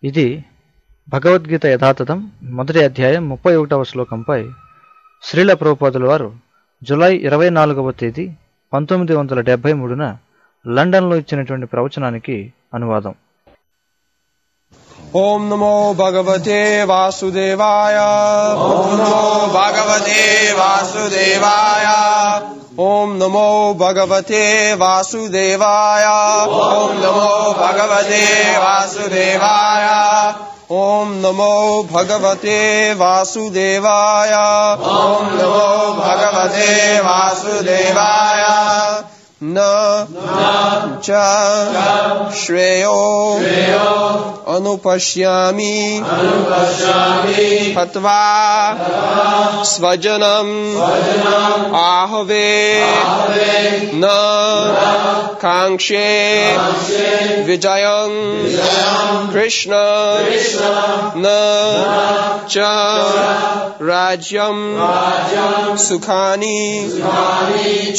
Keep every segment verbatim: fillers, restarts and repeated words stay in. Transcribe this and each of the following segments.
ఇది భగవద్గీత యథాతథం మొదటి అధ్యాయం ముప్పై ఒకటవ శ్లోకంపై శ్రీల ప్రభుపాదుల వారు జూలై ఇరవై నాలుగవ తేదీ పంతొమ్మిది వందల డెబ్బై మూడున లండన్లో ఇచ్చినటువంటి ప్రవచనానికి అనువాదం. ఓం నమో భగవతే వాసుదేవాయ. ఓం నమో భగవతే వాసుదేవాయ. ఓం నమో భగవతే వాసుదేవాయ. ఓం నమో భగవతే వాసుదేవాయ. ఓం నమో భగవతే వాసుదేవాయ. ఓం నమో భగవతే వాసుదేవాయ. న చ శ్రేయో అనుపశ్యామి హత్వా స్వజనం ఆహవే న కాంక్షే విజయం కృష్ణ న చ రాజ్యం సుఖాని చ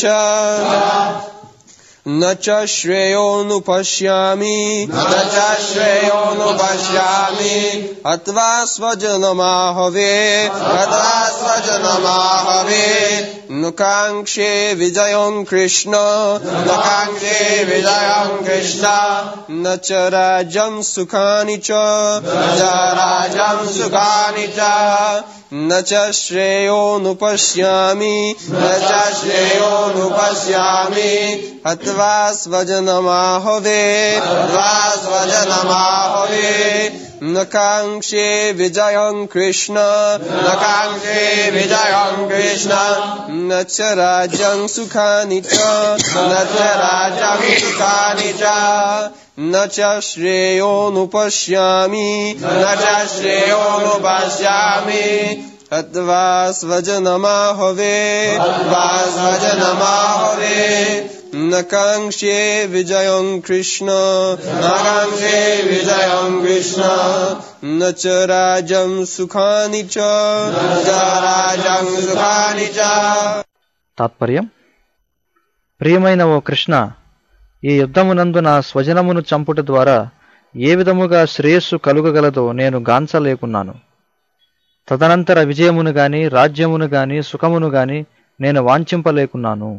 न च श्रेयोनुपश्यामि न च श्रेयोनुपश्यामि अथवा स्वजनमाहवे अथवा स्वजनमाहवे न कांक्षे विजयं कृष्ण न कांक्षे विजयं कृष्ण न च राज्यं सुखानि च न च राज्यं सुखानि च न च श्रेयोनुपश्यामि न च श्रेयोनुपश्यामि अथवा स्वजनमाहवे अथवा स्वजनमाहवे न कांक्षे विजयं कृष्ण न कांक्षे विजयं कृष्ण न च राज्यं सुखानि च न च राज्यं सुखानि च न च श्रेयोनुपश्यामि न च श्रेयोनुपश्यामि अथवा स्वजनमाहवे अथवा स्वजनमाहवे न कांक्षे विजयं कृष्ण न कांक्षे विजयं कृष्ण न च राज्यं सुखानि च न च राज्यं सुखानि च. తాత్పర్యం: ప్రియమైన ఓ కృష్ణ, ఈ యుద్ధమునందు నా స్వజనమును చంపుట ద్వారా ఏ విధముగా శ్రేయస్సు కలుగగలదో నేను గాంచలేకున్నాను. తదనంతర విజయమును గాని రాజ్యమును గాని సుఖమును గాని నేను వాంఛింపలేకున్నాను.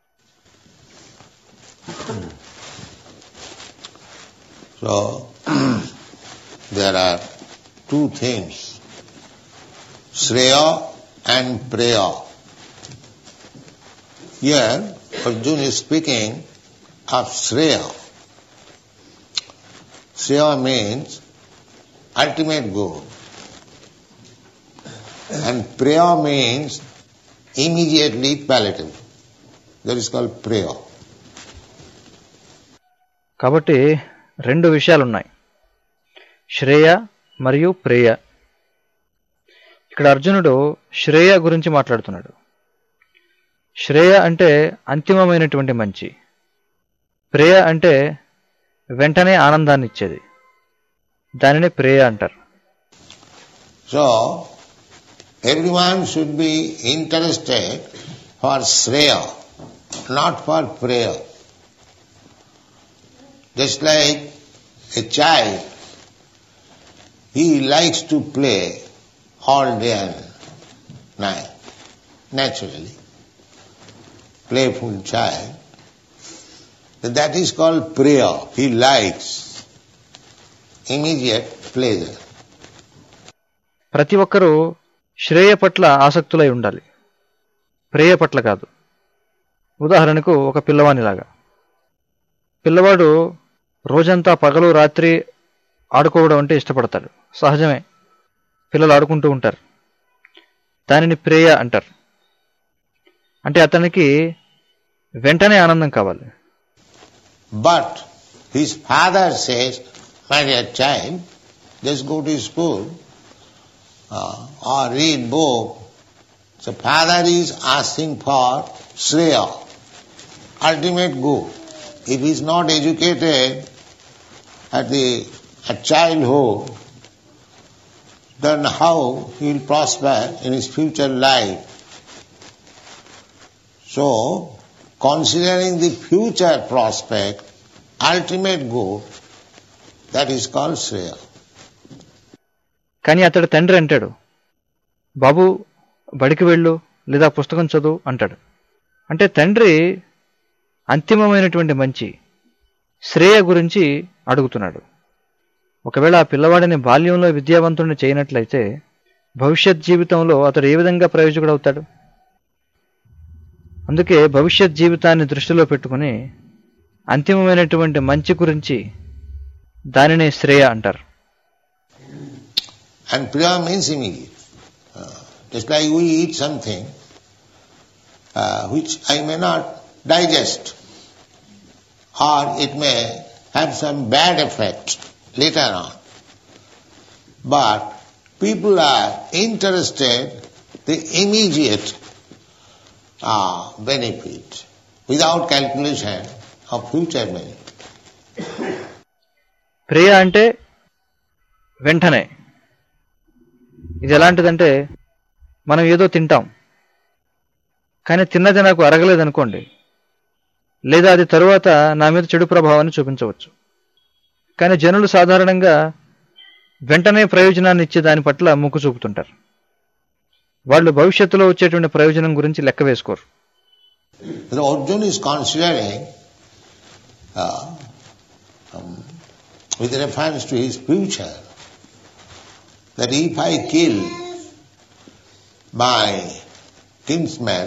So, there are two things, Shreya and Preya. Here, Arjuna is speaking of Shreya. Shreya means ultimate goal. And Preya means immediately palatable. That is called Preya. కాబట్టి రెండు విషయాలున్నాయి, శ్రేయ మరియు ప్రేయ. ఇక్కడ అర్జునుడు శ్రేయ గురించి మాట్లాడుతున్నాడు. శ్రేయ అంటే అంతిమమైనటువంటి మంచి, ప్రేయ అంటే వెంటనే ఆనందాన్ని ఇచ్చేది. దానినే ప్రేయ అంటారు. So everyone should be interested for Shreya, not for Preya. Just like a child, he likes to play all day and night, naturally. Playful child. That is called Preya. He likes immediate pleasure. ప్రతి ఒక్కరూ శ్రేయ పట్ల ఆసక్తులై ఉండాలి, ప్రేయ పట్ల కాదు. ఉదాహరణకు ఒక పిల్లవానిలాగా. పిల్లవాడు రోజంతా పగలు రాత్రి ఆడుకోవడం అంటే ఇష్టపడతాడు, సహజమే. పిల్లలు ఆడుకుంటూ ఉంటారు. దానిని ప్రేయ అంటారు. అంటే అతనికి వెంటనే ఆనందం కావాలి. But his father says, my dear child, just go to school uh, or read book. So father is asking for Shreya, ultimate goal. If he is not educated at the at childhood, then how he will prosper in his future life? So, considering the future prospect, ultimate goal, that is called Shreya. కానీ అతడి తండ్రి అంటాడు, బాబు బడికి వెళ్ళు లేదా పుస్తకం చదువు అంటాడు. అంటే తండ్రి అంతిమమైనటువంటి మంచి శ్రేయ గురించి అడుగుతున్నాడు. ఒకవేళ ఆ పిల్లవాడిని బాల్యంలో విద్యావంతుడిని చేయనట్లయితే భవిష్యత్ జీవితంలో అతడు ఏ విధంగా ప్రయోజకుడవుతాడు? అందుకే భవిష్యత్ జీవితాన్ని దృష్టిలో పెట్టుకుని అంతిమమైనటువంటి మంచి గురించి దానినే శ్రేయ అంటారు. And priya means immediate. Uh, just like we eat something uh, which I may not digest, or it may have some bad effect later on. But people are interested the immediate uh, benefit without calculation of future benefit. ప్రియ అంటే వెంటనే. ఇది ఎలాంటిదంటే, మనం ఏదో తింటాం, కానీ తిన్నది నాకు అరగలేదనుకోండి, లేదా అది తరువాత నా మీద చెడు ప్రభావాన్ని చూపించవచ్చు. కానీ జనులు సాధారణంగా వెంటనే ప్రయోజనాన్ని ఇచ్చే దాని పట్ల మొగ్గు చూపుతుంటారు. వాళ్ళు భవిష్యత్తులో వచ్చేటువంటి ప్రయోజనం గురించి లెక్క వేసుకోరు. Arjuna is considering uh, um, with reference to his future, that if I kill my kinsman,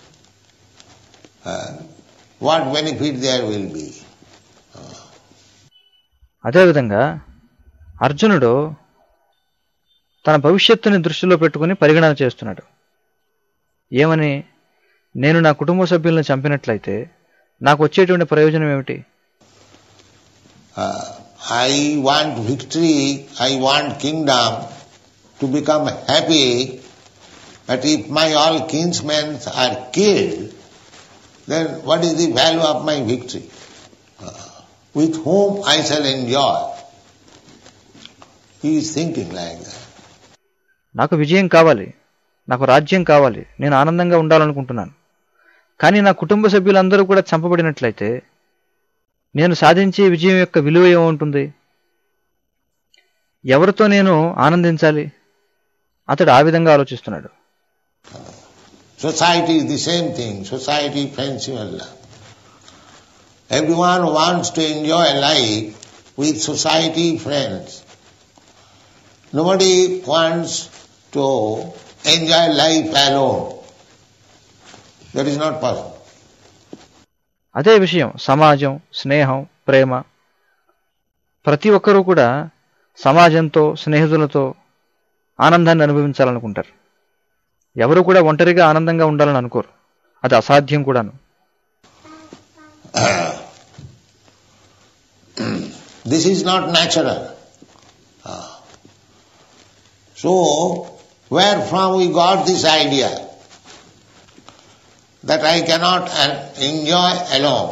uh, what benefit there will be? Uh. అదేవిధంగా అర్జునుడు తన భవిష్యత్తుని దృష్టిలో పెట్టుకుని పరిగణన చేస్తున్నాడు. ఏమని? నేను నా కుటుంబ సభ్యులను చంపినట్లయితే నాకు వచ్చేటువంటి ప్రయోజనం ఏమిటి? I want victory, I want kingdom to become happy, but if my all kinsmen are killed, then what is the value of my victory? Uh, with whom I shall enjoy? He is thinking like that. నాకు విజయం కావాలి, నాకు రాజ్యం కావాలి, నేను ఆనందంగా ఉండాలనుకుంటున్నాను. కానీ నా కుటుంబ సభ్యులందరూ కూడా చంపబడినట్లయితే నేను సాధించే విజయం యొక్క విలువ ఏముంటుంది? ఎవరితో నేను ఆనందించాలి? అతడు ఆ విధంగా ఆలోచిస్తున్నాడు. Society is the same thing. Society, friendship and love. Everyone wants to enjoy life with society, friends. Nobody wants to enjoy life alone. That is not possible. అదే విషయం సమాజం, స్నేహం, ప్రేమ. ప్రతి ఒక్కరూ కూడా సమాజంతో, స్నేహితులతో ఆనందాన్ని అనుభవించాలనుకుంటారు. ఎవరు కూడా ఒంటరిగా ఆనందంగా ఉండాలని అనుకోరు. అది అసాధ్యం కూడాను. This is not natural. So, where from we got this idea that I cannot enjoy alone?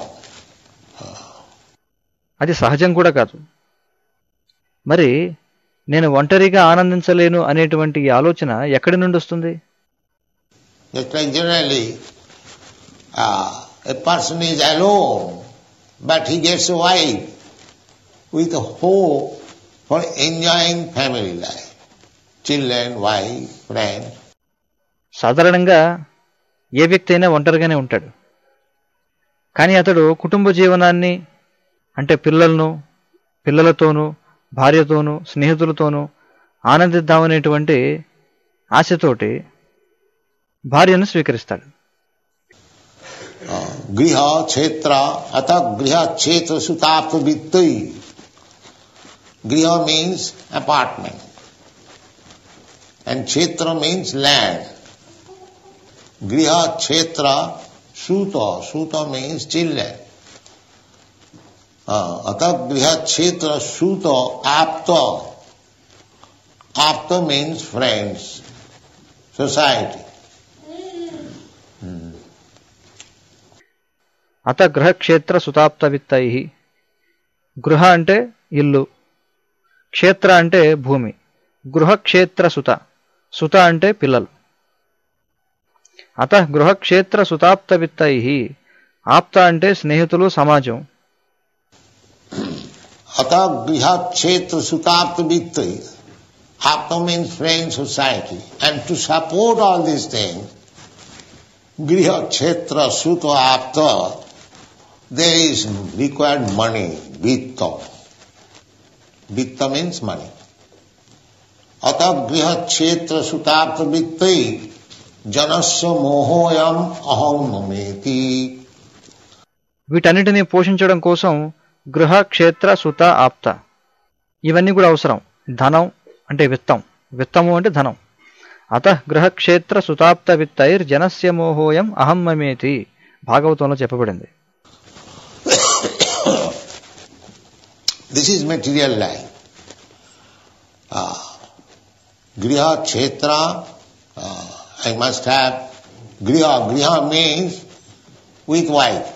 అది సహజం కూడా కాదు. మరి నేను ఒంటరిగా ఆనందించలేను అనేటువంటి ఈ ఆలోచన ఎక్కడి నుండి వస్తుంది? Just like generally, uh, a person is alone, but he gets a wife with a hope for enjoying family life, children, wife, friends. సాధారణంగా ఏ వ్యక్తి అయినా ఒంటరిగానే ఉంటాడు. కానీ అతడు కుటుంబ జీవనాన్ని, అంటే పిల్లలను, పిల్లలతోనూ, భార్యతోనూ, స్నేహితులతోనూ ఆనందిద్దామనేటువంటి ఆశతోటి భార్యను స్వీకరిస్తాడు. గృహ క్షేత్ర అత గృహ క్షేత్ర సుతాప్త విత్తై. గృహ మీన్స్ అపార్ట్మెంట్ అండ్ క్షేత్ర మీన్స్ ల్యాండ్. గృహ క్షేత్ర సూత, సూత మీన్స్ చిల్డ్రన్. అత గృహ క్షేత్ర సూత ఆప్త. ఆప్త మీన్స్ ఫ్రెండ్స్, సొసైటీ. అత గృహక్షేత్ర సుతాప్త విత్తై. గృహ అంటే ఇల్లు, క్షేత్ర అంటే భూమి, గృహక్షేత్ర సుత, సుత అంటే పిల్లలు. అత గృహక్షేత్ర సుతాప్త విత్తై. ఆప్త అంటే స్నేహితులు, సమాజం. అత గృహక్షేత్ర సుతాప్త విత్తై. Apta means friend society. And to support all these things, Griha, Kshetra, Suta, Apta, there is required money, vitta. Vitta means money. Ata Griha, Kshetra, Suta, Apta, vittai, janasya mohoyam aham mameti. వీటన్నిటినీ పోషించడం కోసం గృహ, క్షేత్ర, సుత, ఆప్త ఇవన్నీ కూడా అవసరం. ధనం అంటే విత్తం, విత్తము అంటే ధనం. అత గృహ, క్షేత్ర, సుతాప్త విత్తైర్ జనస్య మోహోయం అహం మమేతి భాగవతంలో చెప్పబడింది. This is material life. Uh, griha, kshetra, uh, I must have griha. Griha means with wife.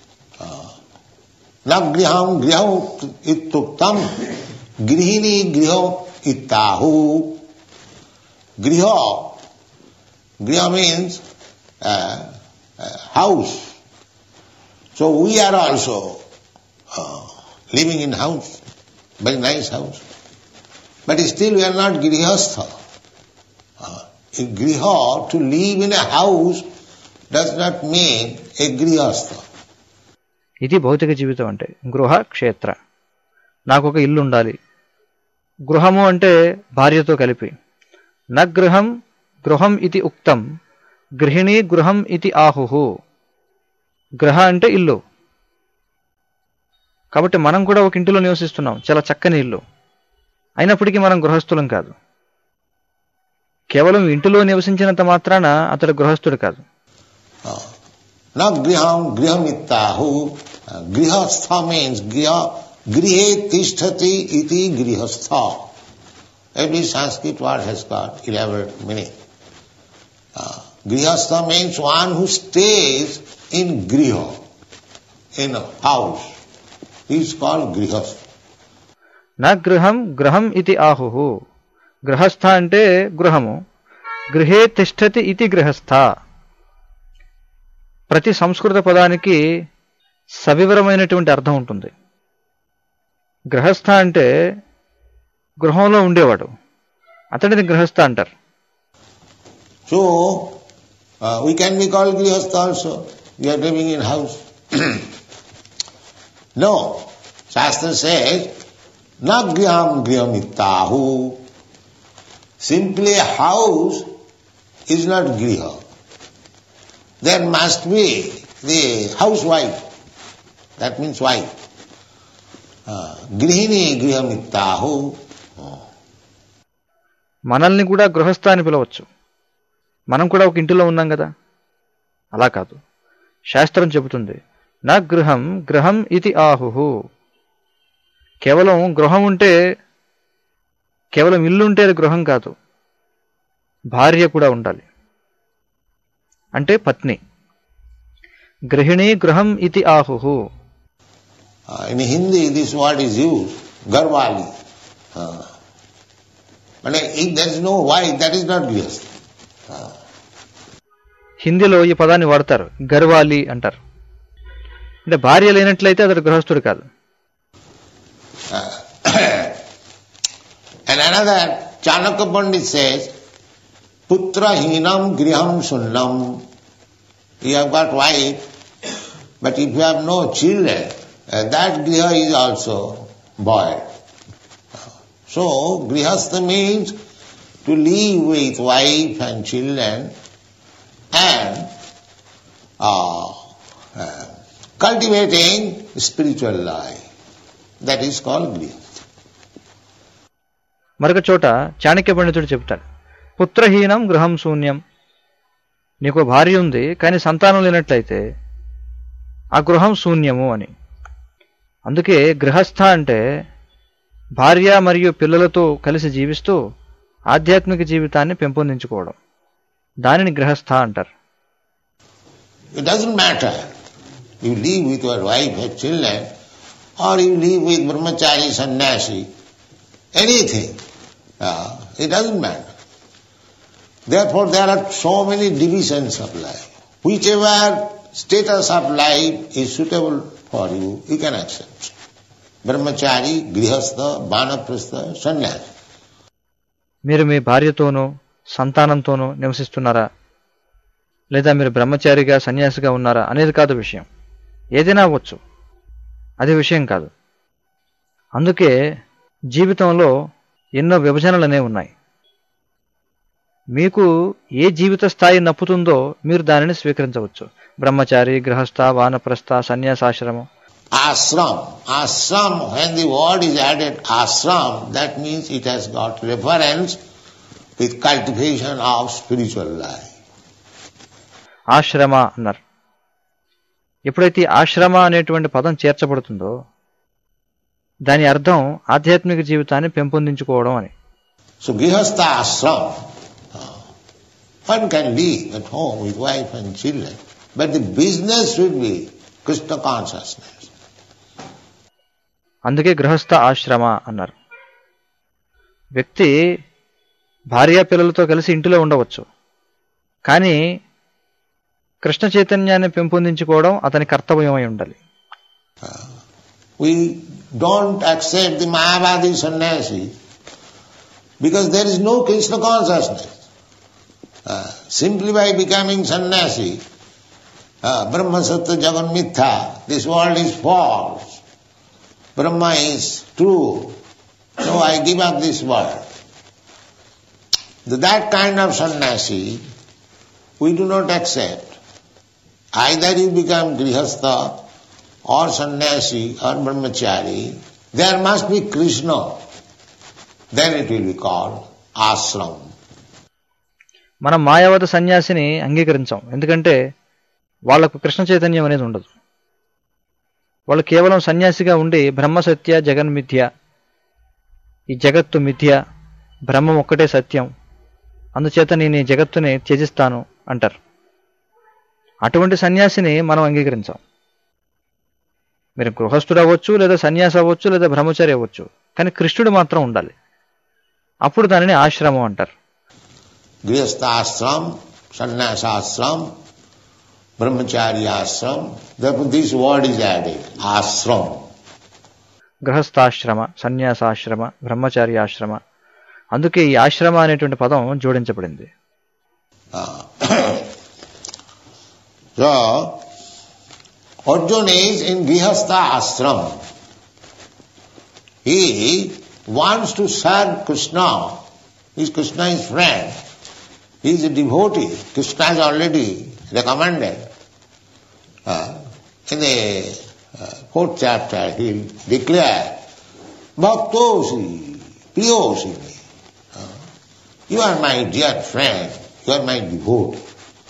Na griham griham ittuktam grihini griho ittahu. Griha, griha means uh, uh, house. So we are also uh, living in house, very nice house. But still we are not grihastha. Uh, a griha, to live in a house, does not mean a grihastha. ఇది భౌతిక జీవితం అంటే గృహ, క్షేత్ర. నాకు ఒక ఇల్లు ఉండాలి. గృహము అంటే భార్యతో కలిపి. న గృహం గృహం ఇది ఉక్తం గృహిణీ గృహం ఇది ఆహుహు. గృహ అంటే ఇల్లు. కాబట్టి మనం కూడా ఒక ఇంటిలో నివసిస్తున్నాం, చాలా చక్కని ఇల్లు. అయినప్పటికీ మనం గృహస్థులం కాదు. కేవలం ఇంటిలో నివసించినంత మాత్రాన అతడు గృహస్థుడు కాదు. Na griham griham ittahu. Grihastha means griha, grihe tisthati iti grihastha. Every Sanskrit word has got elaborate meaning. Uh, grihastha means one who stays in griha, in a house. He is called grihastha. నా గృహం గృహం ఇది ఆహుహు. గృహస్థ అంటే గృహము. గృహే తిష్టతి ఇది గృహస్థ. ప్రతి సంస్కృత పదానికి సవివరమైనటువంటి అర్థం ఉంటుంది. గృహస్థ అంటే గృహంలో ఉండేవాడు, అతడిని గృహస్థ అంటారు. So we can be called grihastha also. We are living in house. No, Shastra says na griham griham ittahu. Simply a house is not griha. There must be the housewife. That means wife. Uh, grihini grihamittahu. మనల్ని కూడా గృహస్థ అని పిలవచ్చు. మనం కూడా ఒక ఇంటిలో ఉన్నాం కదా. అలా కాదు, శాస్త్రం చెబుతుంది నా గృహం గృహం ఇది ఆహుహు. కేవలం గృహం ఉంటే, కేవలం ఇల్లు ఉంటే అది గృహం కాదు. భార్య కూడా ఉండాలి, అంటే పత్ని. గృహిణీ గృహం ఇది ఆహుహు. In Hindi this word is used, garwali. Uh, but if there is no wife, that is not grihastha. Uh. హిందీలో ఈ పదాన్ని వాడతారు, గర్వాలి అంటారు. అంటే భార్య లేనట్లయితే అతడు గృహస్థుడు కాదు. Uh, and another Chanakya Pandit says, putra hinam griham sunnam. You have got wife, but if you have no children, uh, that griha is also void. So, grihastha means to live with wife and children and uh, uh, cultivating spiritual life. That is called grihastha. మరొక చోట చాణక్య పండితుడు చెప్తాడు, పుత్రహీనం గృహం శూన్యం. నీకు భార్య ఉంది కానీ సంతానం లేనట్లయితే ఆ గృహం శూన్యము అని. అందుకే గృహస్థ అంటే భార్య మరియు పిల్లలతో కలిసి జీవిస్తూ ఆధ్యాత్మిక జీవితాన్ని పెంపొందించుకోవడం. దానిని గృహస్థ అంటారు. It doesn't matter. You live with your wife or children, or you live with brahmachari, sannyasi, anything. Uh, it doesn't matter. Therefore, there are so many divisions of life. Whichever status of life is suitable for you, you can accept. Brahmachari, grihastha, vanaprastha, sannyasi. మీరు మీ భార్యతోనూ సంతానంతోనూ నివసిస్తున్నారా, లేదా మీరు బ్రహ్మచారిగా సన్యాసిగా ఉన్నారా అనేది కాదు విషయం. ఏదైనా అవ్వచ్చు, అది విషయం కాదు. అందుకే జీవితంలో ఎన్నో విభజనలు అనేవి ఉన్నాయి. మీకు ఏ జీవిత స్థాయి నప్పుతుందో మీరు దానిని స్వీకరించవచ్చు. బ్రహ్మచారి, గృహస్థ, వానప్రస్థ, సన్యాసాశ్రమం. Ashram. Ashram, when the word is added ashram, that means it has got reference with cultivation of spiritual life. ఆశ్రమ అన్నారు. ఎప్పుడైతే ఆశ్రమ అనేటువంటి పదం చేర్చబడుతుందో దాని అర్థం ఆధ్యాత్మిక జీవితాన్ని పెంపొందించుకోవడం అని. So Grihastha ashram, one can live at home with wife and children, but the business should be Krishna consciousness. అందుకే గృహస్థ ఆశ్రమ అన్నారు. వ్యక్తి భార్యా పిల్లలతో కలిసి ఇంటిలో ఉండవచ్చు, కానీ కృష్ణ చైతన్యాన్ని పెంపొందించుకోవడం అతని కర్తవ్యమై ఉండాలి. We don't accept the Mayavadi sannyasi because there is no Krishna consciousness. Uh, simply by becoming sannyasi, uh, Brahma Satya Jagan Mithya, this world is false. Brahma is true. So I give up this world. That kind of sannyasi we do not accept. Either you become grihastha or sannyasi or brahmachari, there must be Krishna. Then it will be called ashram. మనం మాయావత సన్యాసిని అంగీకరించాం, ఎందుకంటే వాళ్లకు కృష్ణ చైతన్యం అనేది ఉండదు. వాళ్ళు కేవలం సన్యాసిగా ఉండి బ్రహ్మసత్య జగన్మిథ్య, ఈ జగత్తు మిథ్య, బ్రహ్మం ఒక్కటే సత్యం, అందుచేత నేను ఈ జగత్తుని త్యజిస్తాను అంటారు. అటువంటి సన్యాసిని మనం అంగీకరించాం. మీరు గృహస్థుడు అవ్వచ్చు, లేదా సన్యాసి అవ్వచ్చు, లేదా బ్రహ్మచారి అవ్వచ్చు, కానీ కృష్ణుడు మాత్రం ఉండాలి. అప్పుడు దానిని ఆశ్రమం అంటారు. Grihasthashram, sannyasashram, brahmacharya ashram. Therefore this word is added, ashram. గృహస్థాశ్రమ, సన్యాసాశ్రమ, బ్రహ్మచార్యాశ్రమ, అందుకే ఈ ఆశ్రమ అనేటువంటి పదం జోడించబడింది. So Arjuna is in Grihastha ashram. He wants to serve Krishna. He is Krishna's friend. He is a devotee. Krishna has already recommended. Uh, in the uh, fourth chapter he will declare, Bhaktosi, Priyosi. Uh, you are my dear friend. You are my devotee.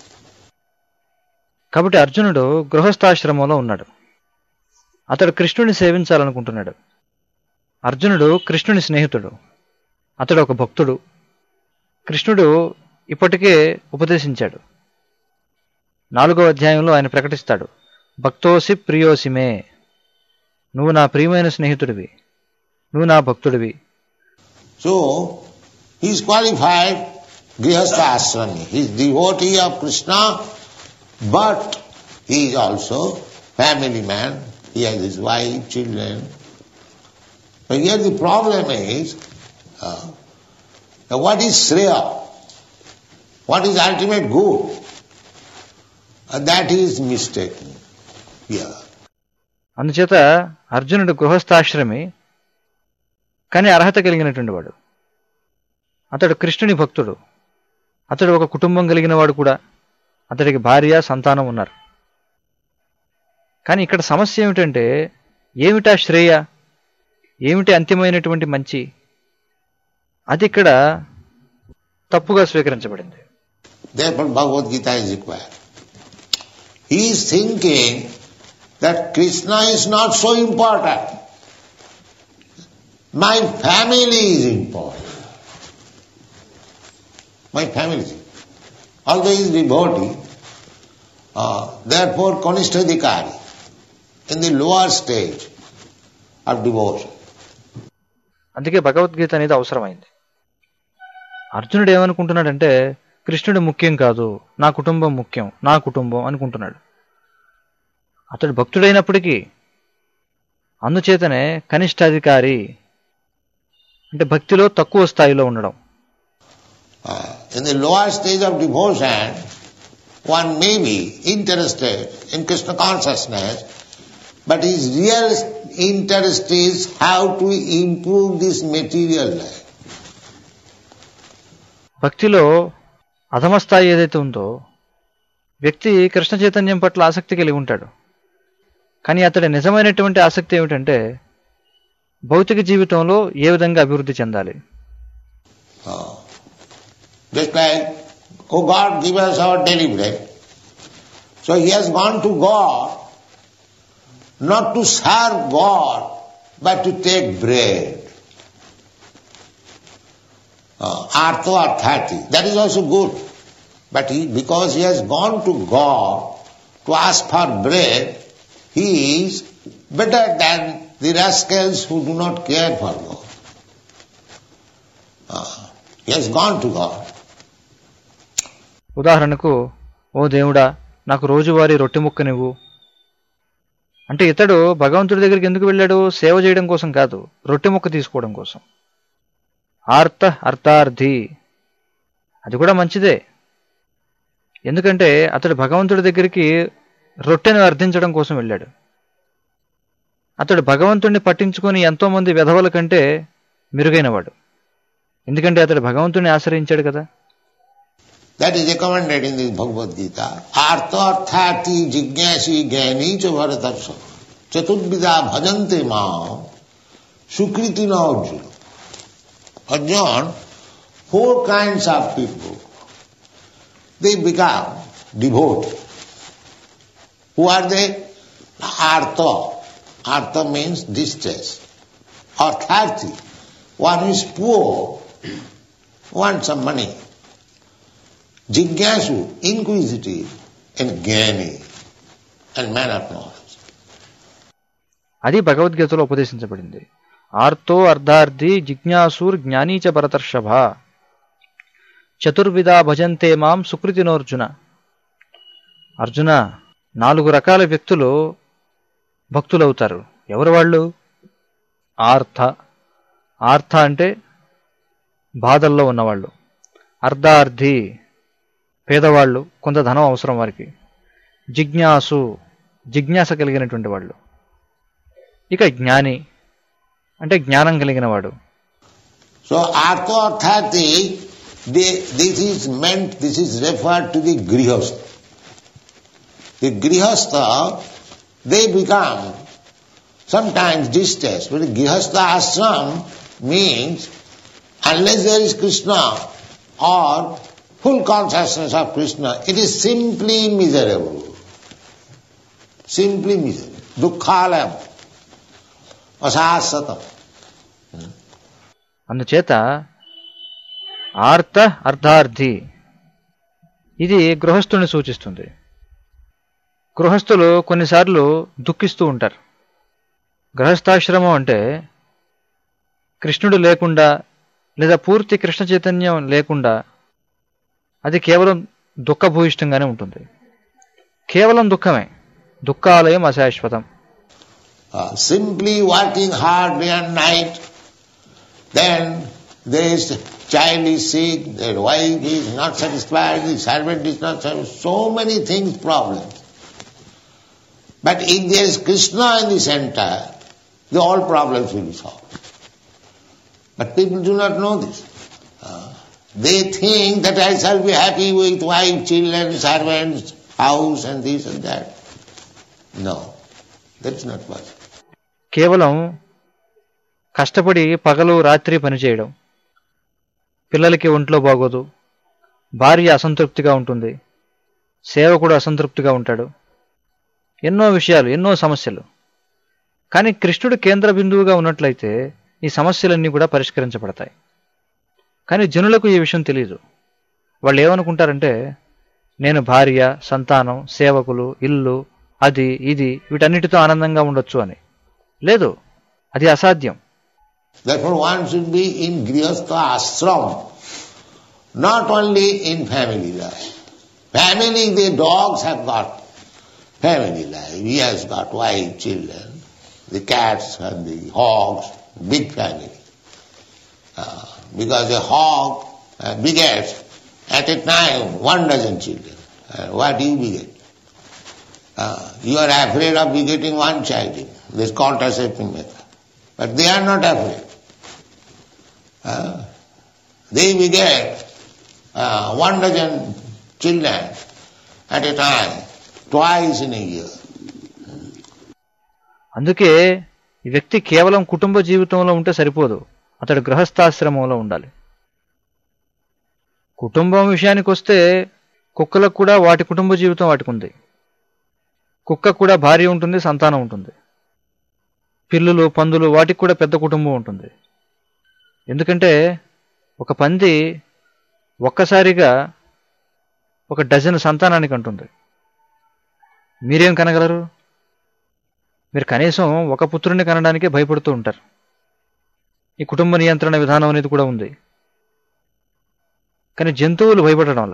కాబట్టి అర్జునుడు గృహస్థాశ్రమంలో ఉన్నాడు. అతడు కృష్ణుని సేవించాలనుకుంటున్నాడు. అర్జునుడు కృష్ణుని స్నేహితుడు. అతడు ఒక భక్తుడు. కృష్ణుడు ఇప్పటికే ఉపదేశించాడు. నాలుగో అధ్యాయంలో ఆయన ప్రకటిస్తాడు, భక్తోసి ప్రియోసిమే, నువ్వు నా ప్రియమైన స్నేహితుడివి, నువ్వు నా భక్తుడివి. So he is qualified grihastha ashrami. He is devotee of Krishna, but he is also family man. He has his wife, children. But here the problem is, uh, what is Shreya? What is ultimate good? Uh, that is mistaken here. అందుచేత అర్జునుడు గృహస్థాశ్రమి, కానీ అర్హత కలిగినటువంటి వాడు. అతడు కృష్ణుని భక్తుడు. అతడు ఒక కుటుంబం కలిగిన వాడు కూడా. అతడికి భార్య, సంతానం ఉన్నారు. కానీ ఇక్కడ సమస్య ఏమిటంటే, ఏమిటా శ్రేయ, ఏమిటి అంతిమైనటువంటి మంచి, అది ఇక్కడ తప్పుగా స్వీకరించబడింది. Therefore Bhagavad Gita is required. He is thinking that Krishna is not so important. My family is important. My family is important. Although he is devotee, uh, therefore Kanishtadhikari, in the lower stage of devotion. అందుకే భగవద్గీత అనేది అవసరమైంది. అర్జునుడు ఏమనుకుంటున్నాడంటే, కృష్ణుడు ముఖ్యం కాదు, నా కుటుంబం ముఖ్యం, నా కుటుంబం అనుకుంటున్నాడు. అతడు భక్తుడైనప్పటికీ, అందుచేతనే కనిష్టాధికారి అంటే భక్తిలో తక్కువ స్థాయిలో ఉండడం, Uh, in the lower stage of devotion, one may be interested in Krishna consciousness, but his real interest is how to improve this material life. భక్తిలో అధమ స్థాయి ఏదైతే ఉందో వ్యక్తి కృష్ణ చైతన్యం పట్ల ఆసక్తి కలిగి ఉంటాడు. కానీ అతడి నిజమైనటువంటి ఆసక్తి ఏమిటంటే భౌతిక జీవితంలో ఏ విధంగా అభివృద్ధి చెందాలి. Oh. Just like, oh God, give us our daily bread. So he has gone to God, not to serve God, but to take bread. Artha arthati, that is also good. But he, because he has gone to God to ask for bread, he is better than the rascals who do not care for God. Uh, he has gone to God. ఉదాహరణకు, ఓ దేవుడా నాకు రోజువారీ రొట్టె ముక్కనివ్వు అంటే ఇతడు భగవంతుడి దగ్గరికి ఎందుకు వెళ్ళాడు? సేవ చేయడం కోసం కాదు, రొట్టె ముక్క తీసుకోవడం కోసం. ఆర్త అర్థార్థి, అది కూడా మంచిదే. ఎందుకంటే అతడు భగవంతుడి దగ్గరికి రొట్టెను అర్థించడం కోసం వెళ్ళాడు. అతడు భగవంతుడిని పట్టించుకొని ఎంతో మంది వెధవల కంటే మెరుగైనవాడు. ఎందుకంటే అతడు భగవంతుడిని ఆశ్రయించాడు కదా. That is recommended in the Bhagavad Gita. Artha arthati jigyasi gyani cha bharatarsha chaturvida bhajante maam sukritina Arjuna. Arjuna, four kinds of people, they become devoted. Who are they? Artha. Artha means distress. Arthati, one who is poor, wants some money. Jigyasu, inquisitive, and Jnani, and man of knowledge. అది భగవద్గీతలో ఉపదేశించబడింది. ఆర్తో అర్ధార్థి జిజ్ఞాసూర్ జ్ఞానీ చ భరతర్షభ చతుర్విధా భజంతే మాం సుకృతినోర్జున. అర్జున, నాలుగు రకాల వ్యక్తులు భక్తులవుతారు. ఎవరు వాళ్ళు? ఆర్త. ఆర్త అంటే బాధల్లో ఉన్నవాళ్ళు. అర్ధార్థి, పేదవాళ్ళు, కొంత ధనం అవసరం వారికి. జిజ్ఞాసు, జిజ్ఞాస కలిగినటువంటి వాళ్ళు. ఇక జ్ఞాని అంటే జ్ఞానం కలిగిన వాడు. సో ఆర్తో అర్థాతి, this is meant, this is referred to the grihastha. The grihastha, they become sometimes distressed, but the grihastha ashram means unless there is Krishna or full consciousness of Krishna, it is simply miserable. Simply miserable. Dukkhalayam. Asasatam. అందుచేత ఆర్త అర్ధార్థి ఇది గృహస్థుని సూచిస్తుంది. గృహస్థులు కొన్నిసార్లు దుఃఖిస్తూ ఉంటారు. గృహస్థాశ్రమం అంటే కృష్ణుడు లేకుండా లేదా పూర్తి కృష్ణ చైతన్యం లేకుండా అది కేవలం దుఃఖభూయిష్టంగానే ఉంటుంది. కేవలం దుఃఖమే. దుఃఖాలయం అశాశ్వతం. Simply working hard day and night, then this child is sick, their wife is not satisfied, the servant is not satisfied, so many things problems. But if there is Krishna in the center, the all problems will be solved. But people do not know this. They think that I shall be happy with wife, children, servants, house and this and that. No, that's not possible. కేవలం కష్టపడి పగలు రాత్రి పనిచేయడం, పిల్లలకి ఒంట్లో బాగోదు, భార్య అసంతృప్తిగా ఉంటుంది, సేవకుడు అసంతృప్తిగా ఉంటాడు, ఎన్నో విషయాలు, ఎన్నో సమస్యలు. కానీ కృష్ణుడు కేంద్ర బిందువుగా ఉన్నట్లయితే ఈ సమస్యలన్నీ కూడా పరిష్కరించబడతాయి. కానీ జనులకు ఈ విషయం తెలియదు. వాళ్ళు ఏమనుకుంటారంటే నేను భార్య, సంతానం, సేవకులు, ఇల్లు, అది ఇది వీటన్నిటితో ఆనందంగా ఉండొచ్చు అని. లేదు, అది అసాధ్యం. Therefore one should be in grihastha ashram, not only in family life. Family, the dogs have got family life. He has got wife, children, the cats and the hogs, big family. Uh, because a hog uh, begets at a time one dozen children. Uh, what do you beget? Uh, you are afraid of begetting one child. This contraceptive method. But they are not afraid. Uh, they beget uh, one dozen children at a time, twice in a year. అందుకే ఈ వ్యక్తి కేవలం కుటుంబ జీవితంలో ఉంటే సరిపోదు, అతడు గృహస్థాశ్రమంలో ఉండాలి. కుటుంబం విషయానికి వస్తే కుక్కలకు కూడా వాటి కుటుంబ జీవితం వాటికి ఉంది. కుక్క కూడా భార్య ఉంటుంది, సంతానం ఉంటుంది. పిల్లులు, పందులు వాటికి కూడా పెద్ద కుటుంబం ఉంటుంది. ఎందుకంటే ఒక పంది ఒక్కసారిగా ఒక డజన్ సంతానానికి అంటుంది. మీరేం కనగలరు? మీరు కనీసం ఒక పుత్రుడిని కనడానికే భయపడుతూ ఉంటారు. ఈ కుటుంబ నియంత్రణ విధానం అనేది కూడా ఉంది. కానీ జంతువులు భయపడడంలా,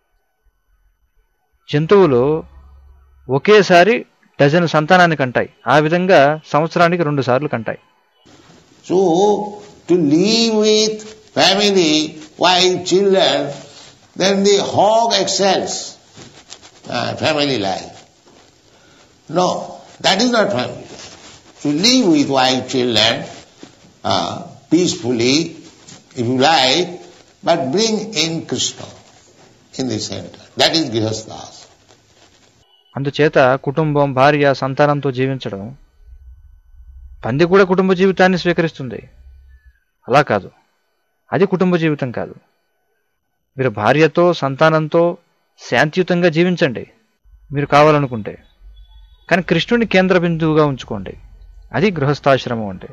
జంతువులు ఒకేసారి డజన్ సంతానాన్ని కంటాయి. ఆ విధంగా సంవత్సరానికి రెండు సార్లు కంటాయి. So to live with family, wife, children, then the hog excels uh, family life. No, that is not family life. To live with wife, children, uh, peacefully, if you like, but bring in Krishna in the center. That is grihasthas. అందుచేత కుటుంబం, భార్య, సంతానంతో జీవించడం. పంది కూడా కుటుంబ జీవితాన్ని స్వీకరిస్తుంది, అలా కాదు. అది కుటుంబ జీవితం కాదు. మీరు భార్యతో, సంతానంతో శాంతియుతంగా జీవించండి మీరు కావాలనుకుంటే, కానీ కృష్ణుని కేంద్ర బిందువుగా ఉంచుకోండి. అది గృహస్థాశ్రమం అంటే.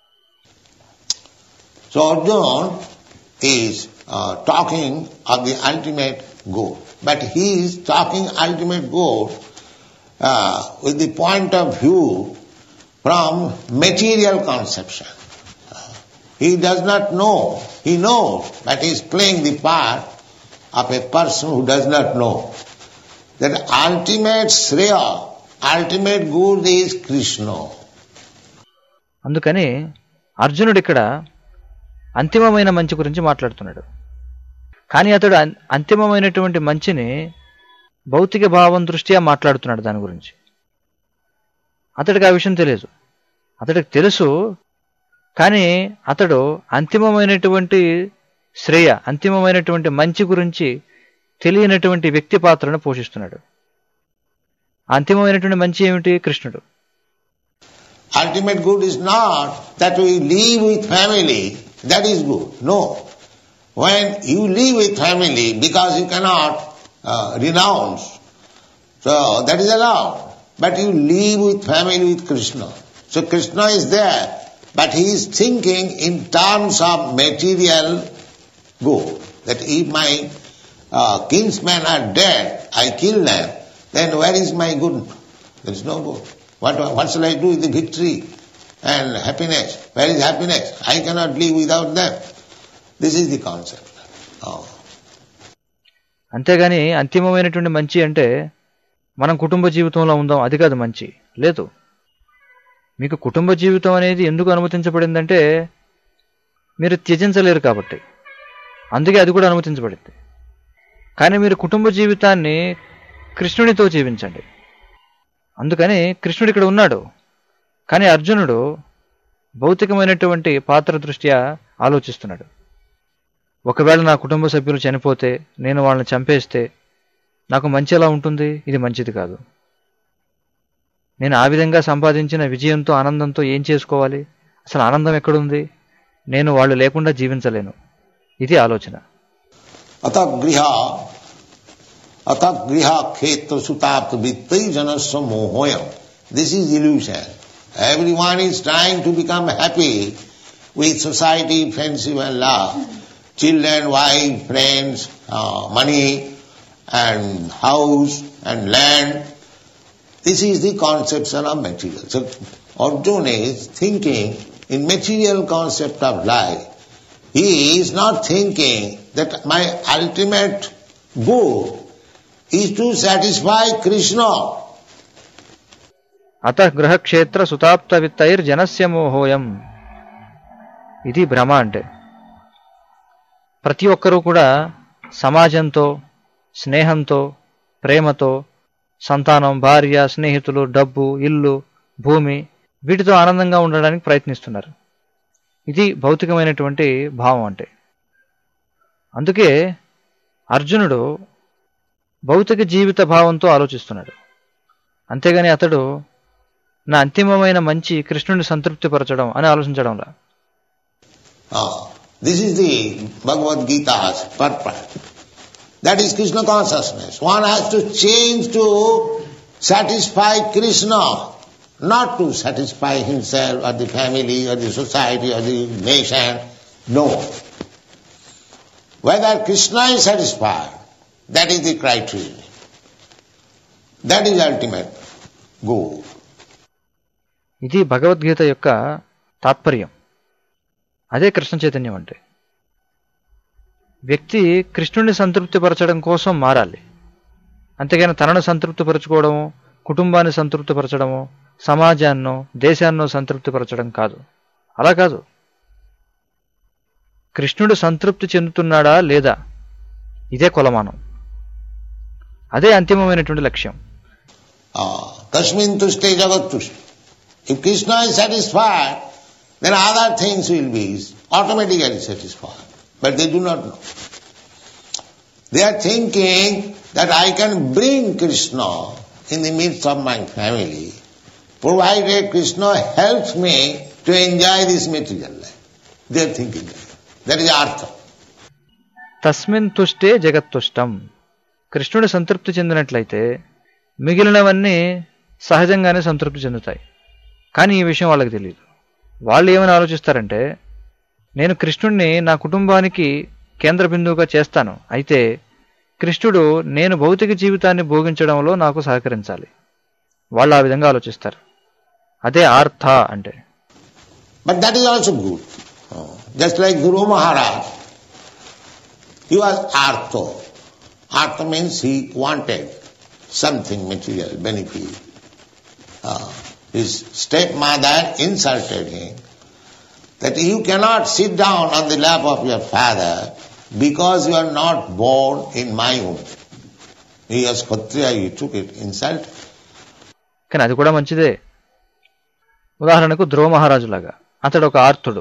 So Arjuna is uh, talking of the ultimate goal, but he is talking ultimate goal uh, with the point of view from material conception. Uh, he does not know. He knows, but he is playing the part of a person who does not know. That ultimate Shreya, ultimate good is Krishna. అందుకని అర్జునుడు ఇక్కడ అంతిమమైన మంచి గురించి మాట్లాడుతున్నాడు. కానీ అతడు అంతిమమైనటువంటి మంచిని భౌతిక భావం దృష్ట్యా మాట్లాడుతున్నాడు. దాని గురించి అతడికి ఆ విషయం తెలియదు. అతడికి తెలుసు, కానీ అతడు అంతిమమైనటువంటి శ్రేయ, అంతిమమైనటువంటి మంచి గురించి తెలియనటువంటి వ్యక్తి పాత్రను పోషిస్తున్నాడు. అంతిమమైనటువంటి మంచి ఏమిటి? కృష్ణుడు. Ultimate good is not that we live with family, that is good. No. When you live with family because you cannot uh, renounce, so that is allowed. But you live with family with Krishna. So Krishna is there, but he is thinking in terms of material good. That if my uh, kinsmen are dead, I kill them, then where is my good? There is no good. What, what shall I do with the victory and happiness? Where is happiness? I cannot live without them. This is the concept. Oh. అంతేగాని అంతిమమైనటువంటి మంచి అంటే మనం కుటుంబ జీవితంలో ఉందాం, అది కాదు మంచి. లేదు, మీకు కుటుంబ జీవితం అనేది ఎందుకు అనుమతించబడిందంటే మీరు త్యజించలేరు కాబట్టి, అందుకే అది కూడా అనుమతించబడింది. కానీ మీరు కుటుంబ జీవితాన్ని కృష్ణునితో జీవించండి. అందుకని కృష్ణుడు ఇక్కడ ఉన్నాడు, కానీ అర్జునుడు భౌతికమైనటువంటి పాత్ర దృష్ట్యా ఆలోచిస్తున్నాడు. ఒకవేళ నా కుటుంబ సభ్యులు చనిపోతే, నేను వాళ్ళని చంపేస్తే నాకు మంచి ఎలా ఉంటుంది? ఇది మంచిది కాదు. నేను ఆ విధంగా సంపాదించిన విజయంతో, ఆనందంతో ఏం చేసుకోవాలి? అసలు ఆనందం ఎక్కడుంది? నేను వాళ్ళు లేకుండా జీవించలేను. ఇది ఆలోచన. అతగృహ అతగృహ క్షేత్ర సుతాప్త విత్తై జనస్వ మోహోయం. This is illusion. Everyone is trying to become happy with society, friendship and love. Children, wife, friends, uh, money and house and land. This is the conception of material. So Arjuna is thinking in material concept of life. He is not thinking that my ultimate goal is to satisfy Krishna. అత గృహక్షేత్ర సుతాప్త విత్తైర్ జనస్య మోహోయం. ఇది భ్రమ అంటే. ప్రతి ఒక్కరూ కూడా సమాజంతో, స్నేహంతో, ప్రేమతో, సంతానం, భార్య, స్నేహితులు, డబ్బు, ఇల్లు, భూమి వీటితో ఆనందంగా ఉండడానికి ప్రయత్నిస్తున్నారు. ఇది భౌతికమైనటువంటి భావం అంటే. అందుకే అర్జునుడు భౌతిక జీవిత భావంతో ఆలోచిస్తున్నాడు. అంతేగాని అతడు నా అంతిమమైన మంచి కృష్ణుని సంతృప్తిపరచడం అని ఆలోచించడంలా. This is the Bhagavad Gita's purpose. That is Krishna consciousness. One has to change to satisfy Krishna, not to satisfy himself or the family or the society or the nation. No. Whether Krishna is satisfied, that is the criteria. That is ultimate goal. ఇది భగవద్గీత యొక్క తాత్పర్యం. అదే కృష్ణ చైతన్యం అంటే. వ్యక్తి కృష్ణుని సంతృప్తిపరచడం కోసం మారాలి. అంతేగాని తనను సంతృప్తిపరచుకోవడము, కుటుంబాన్ని సంతృప్తిపరచడము, సమాజాన్నో దేశాన్నో సంతృప్తిపరచడం కాదు. అలా కాదు. కృష్ణుడు సంతృప్తి చెందుతున్నాడా లేదా, ఇదే కొలమానం. అదే అంతిమమైనటువంటి లక్ష్యం. తస్మిన్ తుష్టే జగత్తుష్ట. If Krishna is satisfied, then other things will be automatically satisfied. But they do not know. They are thinking that I can bring Krishna in the midst of my family, provided Krishna helps me to enjoy this material life. They are thinking that. That is artha. తస్మిన్ తుష్టే జగత్తుష్టం. కృష్ణుడు సంతృప్తి చెందినట్లయితే మిగిలినవన్నీ సహజంగానే సంతృప్తి చెందుతాయి. కానీ ఈ విషయం వాళ్ళకి తెలియదు. వాళ్ళు ఏమని ఆలోచిస్తారంటే, నేను కృష్ణుడిని నా కుటుంబానికి కేంద్ర బిందువుగా చేస్తాను, అయితే కృష్ణుడు నేను భౌతిక జీవితాన్ని భోగించడంలో నాకు సహకరించాలి. వాళ్ళు ఆ విధంగా ఆలోచిస్తారు. అదే ఆర్థ అంటే. But that is also good. Just like Guru Maharaj, he was ఆర్థో. ఆర్థో means he wanted something material benefit. His step mother insulted him that you cannot sit down on the lap of your father because you are not born in my womb. He was Kshatriya, he took it, insult. కానీ అది కూడా మంచిదే. ఉదాహరణకు ధ్రువ మహారాజు లాగా అతడు ఒక ఆర్తుడు.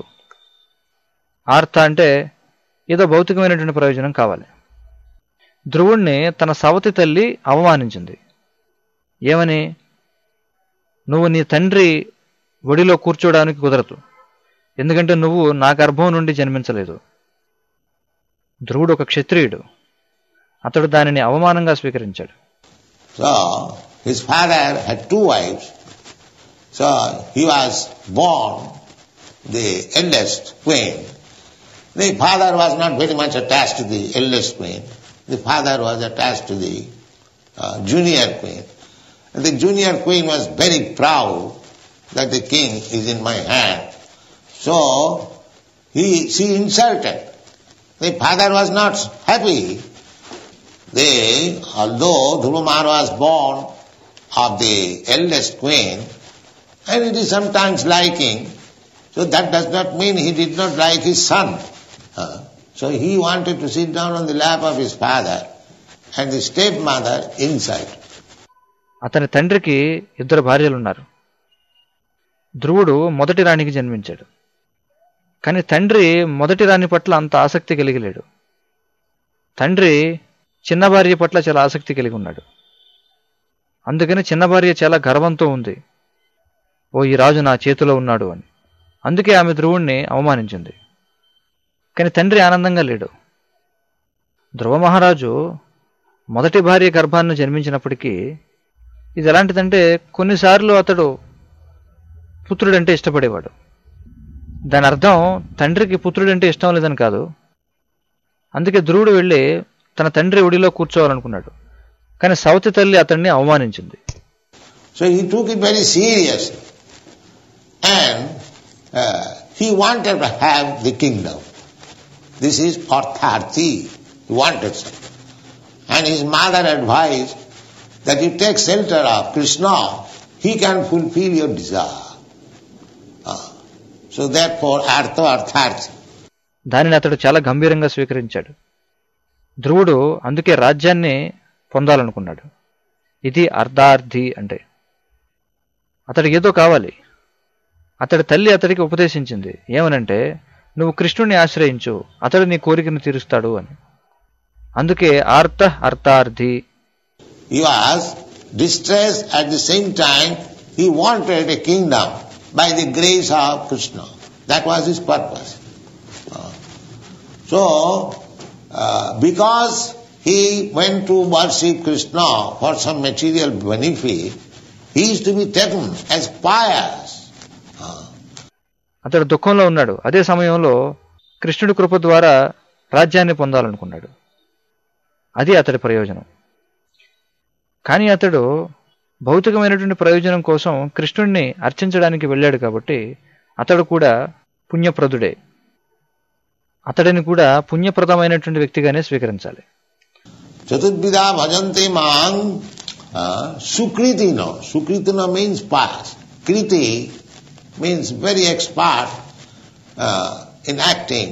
ఆర్త అంటే ఏదో భౌతికమైనటువంటి ప్రయోజనం కావాలి. ధ్రువుణ్ణి తన సవతి తల్లి అవమానించింది. ఏమని? నువ్వు నీ తండ్రి ఒడిలో కూర్చోడానికి కుదరదు, ఎందుకంటే నువ్వు నా గర్భం నుండి జన్మించలేదు. ధ్రువుడు ఒక క్షత్రియుడు. అతడు దానిని అవమానంగా స్వీకరించాడు. So his father had two wives. So he was born the eldest queen. The father was not very much attached to the eldest queen. The father was attached to the junior queen. The junior queen was very proud that the king is in my hand. So he she insulted. The father was not happy. They, although Dhruva Maharaj was born of the eldest queen, and it is sometimes liking, so that does not mean he did not like his son. Uh, so he wanted to sit down on the lap of his father, and the stepmother inside. అతని తండ్రికి ఇద్దరు భార్యలు ఉన్నారు. ధ్రువుడు మొదటి రాణికి జన్మించాడు. కానీ తండ్రి మొదటి రాణి పట్ల అంత ఆసక్తి కలిగి లేడు. తండ్రి చిన్న భార్య పట్ల చాలా ఆసక్తి కలిగి ఉన్నాడు. అందుకని చిన్న భార్య చాలా గర్వంతో ఉంది, ఓ ఈ రాజు నా చేతిలో ఉన్నాడు అని. అందుకే ఆమె ధ్రువుణ్ణి అవమానించింది. కానీ తండ్రి ఆనందంగా లేడు. ధ్రువ మహారాజు మొదటి భార్య గర్భాన్ని జన్మించినప్పటికీ ఇది ఎలాంటిదంటే, కొన్నిసార్లు అతడు పుత్రుడంటే ఇష్టపడేవాడు. దాని అర్థం తండ్రికి పుత్రుడంటే ఇష్టం లేదని కాదు. అందుకే ధ్రువుడు వెళ్ళి తన తండ్రి ఒడిలో కూర్చోవాలనుకున్నాడు. కానీ సవతి తల్లి అతన్ని అవమానించింది. So he took it very seriously and he wanted to have the kingdom. This is అర్థార్థి. He wanted so. And his mother advised that you take shelter of Krishna, he can fulfill your desire. Uh, so therefore, artha artharthi. దానిని అతడు చాలా గంభీరంగా స్వీకరించాడు. ధ్రువుడు అందుకే రాజ్యాన్ని పొందాలనుకున్నాడు. ఇది అర్ధార్థి అంటే. అతడికి ఏదో కావాలి. అతడి తల్లి అతడికి ఉపదేశించింది ఏమనంటే, నువ్వు కృష్ణుడిని ఆశ్రయించు, అతడు నీ కోరికను తీరుస్తాడు అని. అందుకే ఆర్త అర్థార్థి. He was distressed, at the same time he wanted a kingdom by the grace of Krishna. That was his purpose. Uh, so, uh, because he went to worship Krishna for some material benefit, he is to be taken as pious. Uh, అతడు దుఃఖంలో ఉన్నాడు. అదే సమయంలో కృష్ణుడి కృప ద్వారా రాజ్యాన్ని పొందాలనుకున్నాడు. అది అతడి ప్రయోజనం. కానీ అతడు భౌతికమైనటువంటి ప్రయోజనం కోసం కృష్ణుడిని అర్చించడానికి వెళ్ళాడు కాబట్టి అతడు కూడా పుణ్యప్రదుడే. అతడిని కూడా పుణ్యప్రదమైనటువంటి వ్యక్తిగానే స్వీకరించాలి. చతుర్విధా భజంతే మాం సుకృతిన. సుకృతిన మీన్స్ పాస్. కృతి means very expert uh, in acting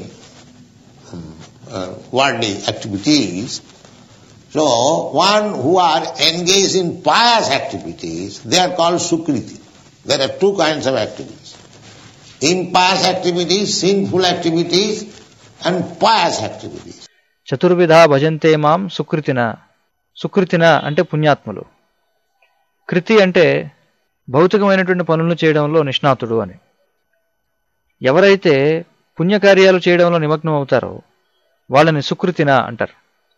uh, worldly activities. So, one who are engaged in pious activities, they are called sukriti. There are two kinds of activities. Impious activities, sinful activities, and pious activities. చతుర్విధ భజంతే మాం సుకృతిన. సుకృతిన అంటే పుణ్యాత్ములు. కృతి అంటే భౌతికమైనటువంటి పనులను చేయడంలో నిష్ణాతుడు అని. ఎవరైతే పుణ్యకార్యాలు చేయడంలో నిమగ్నం అవుతారో వాళ్ళని సుకృతిన అంటారు.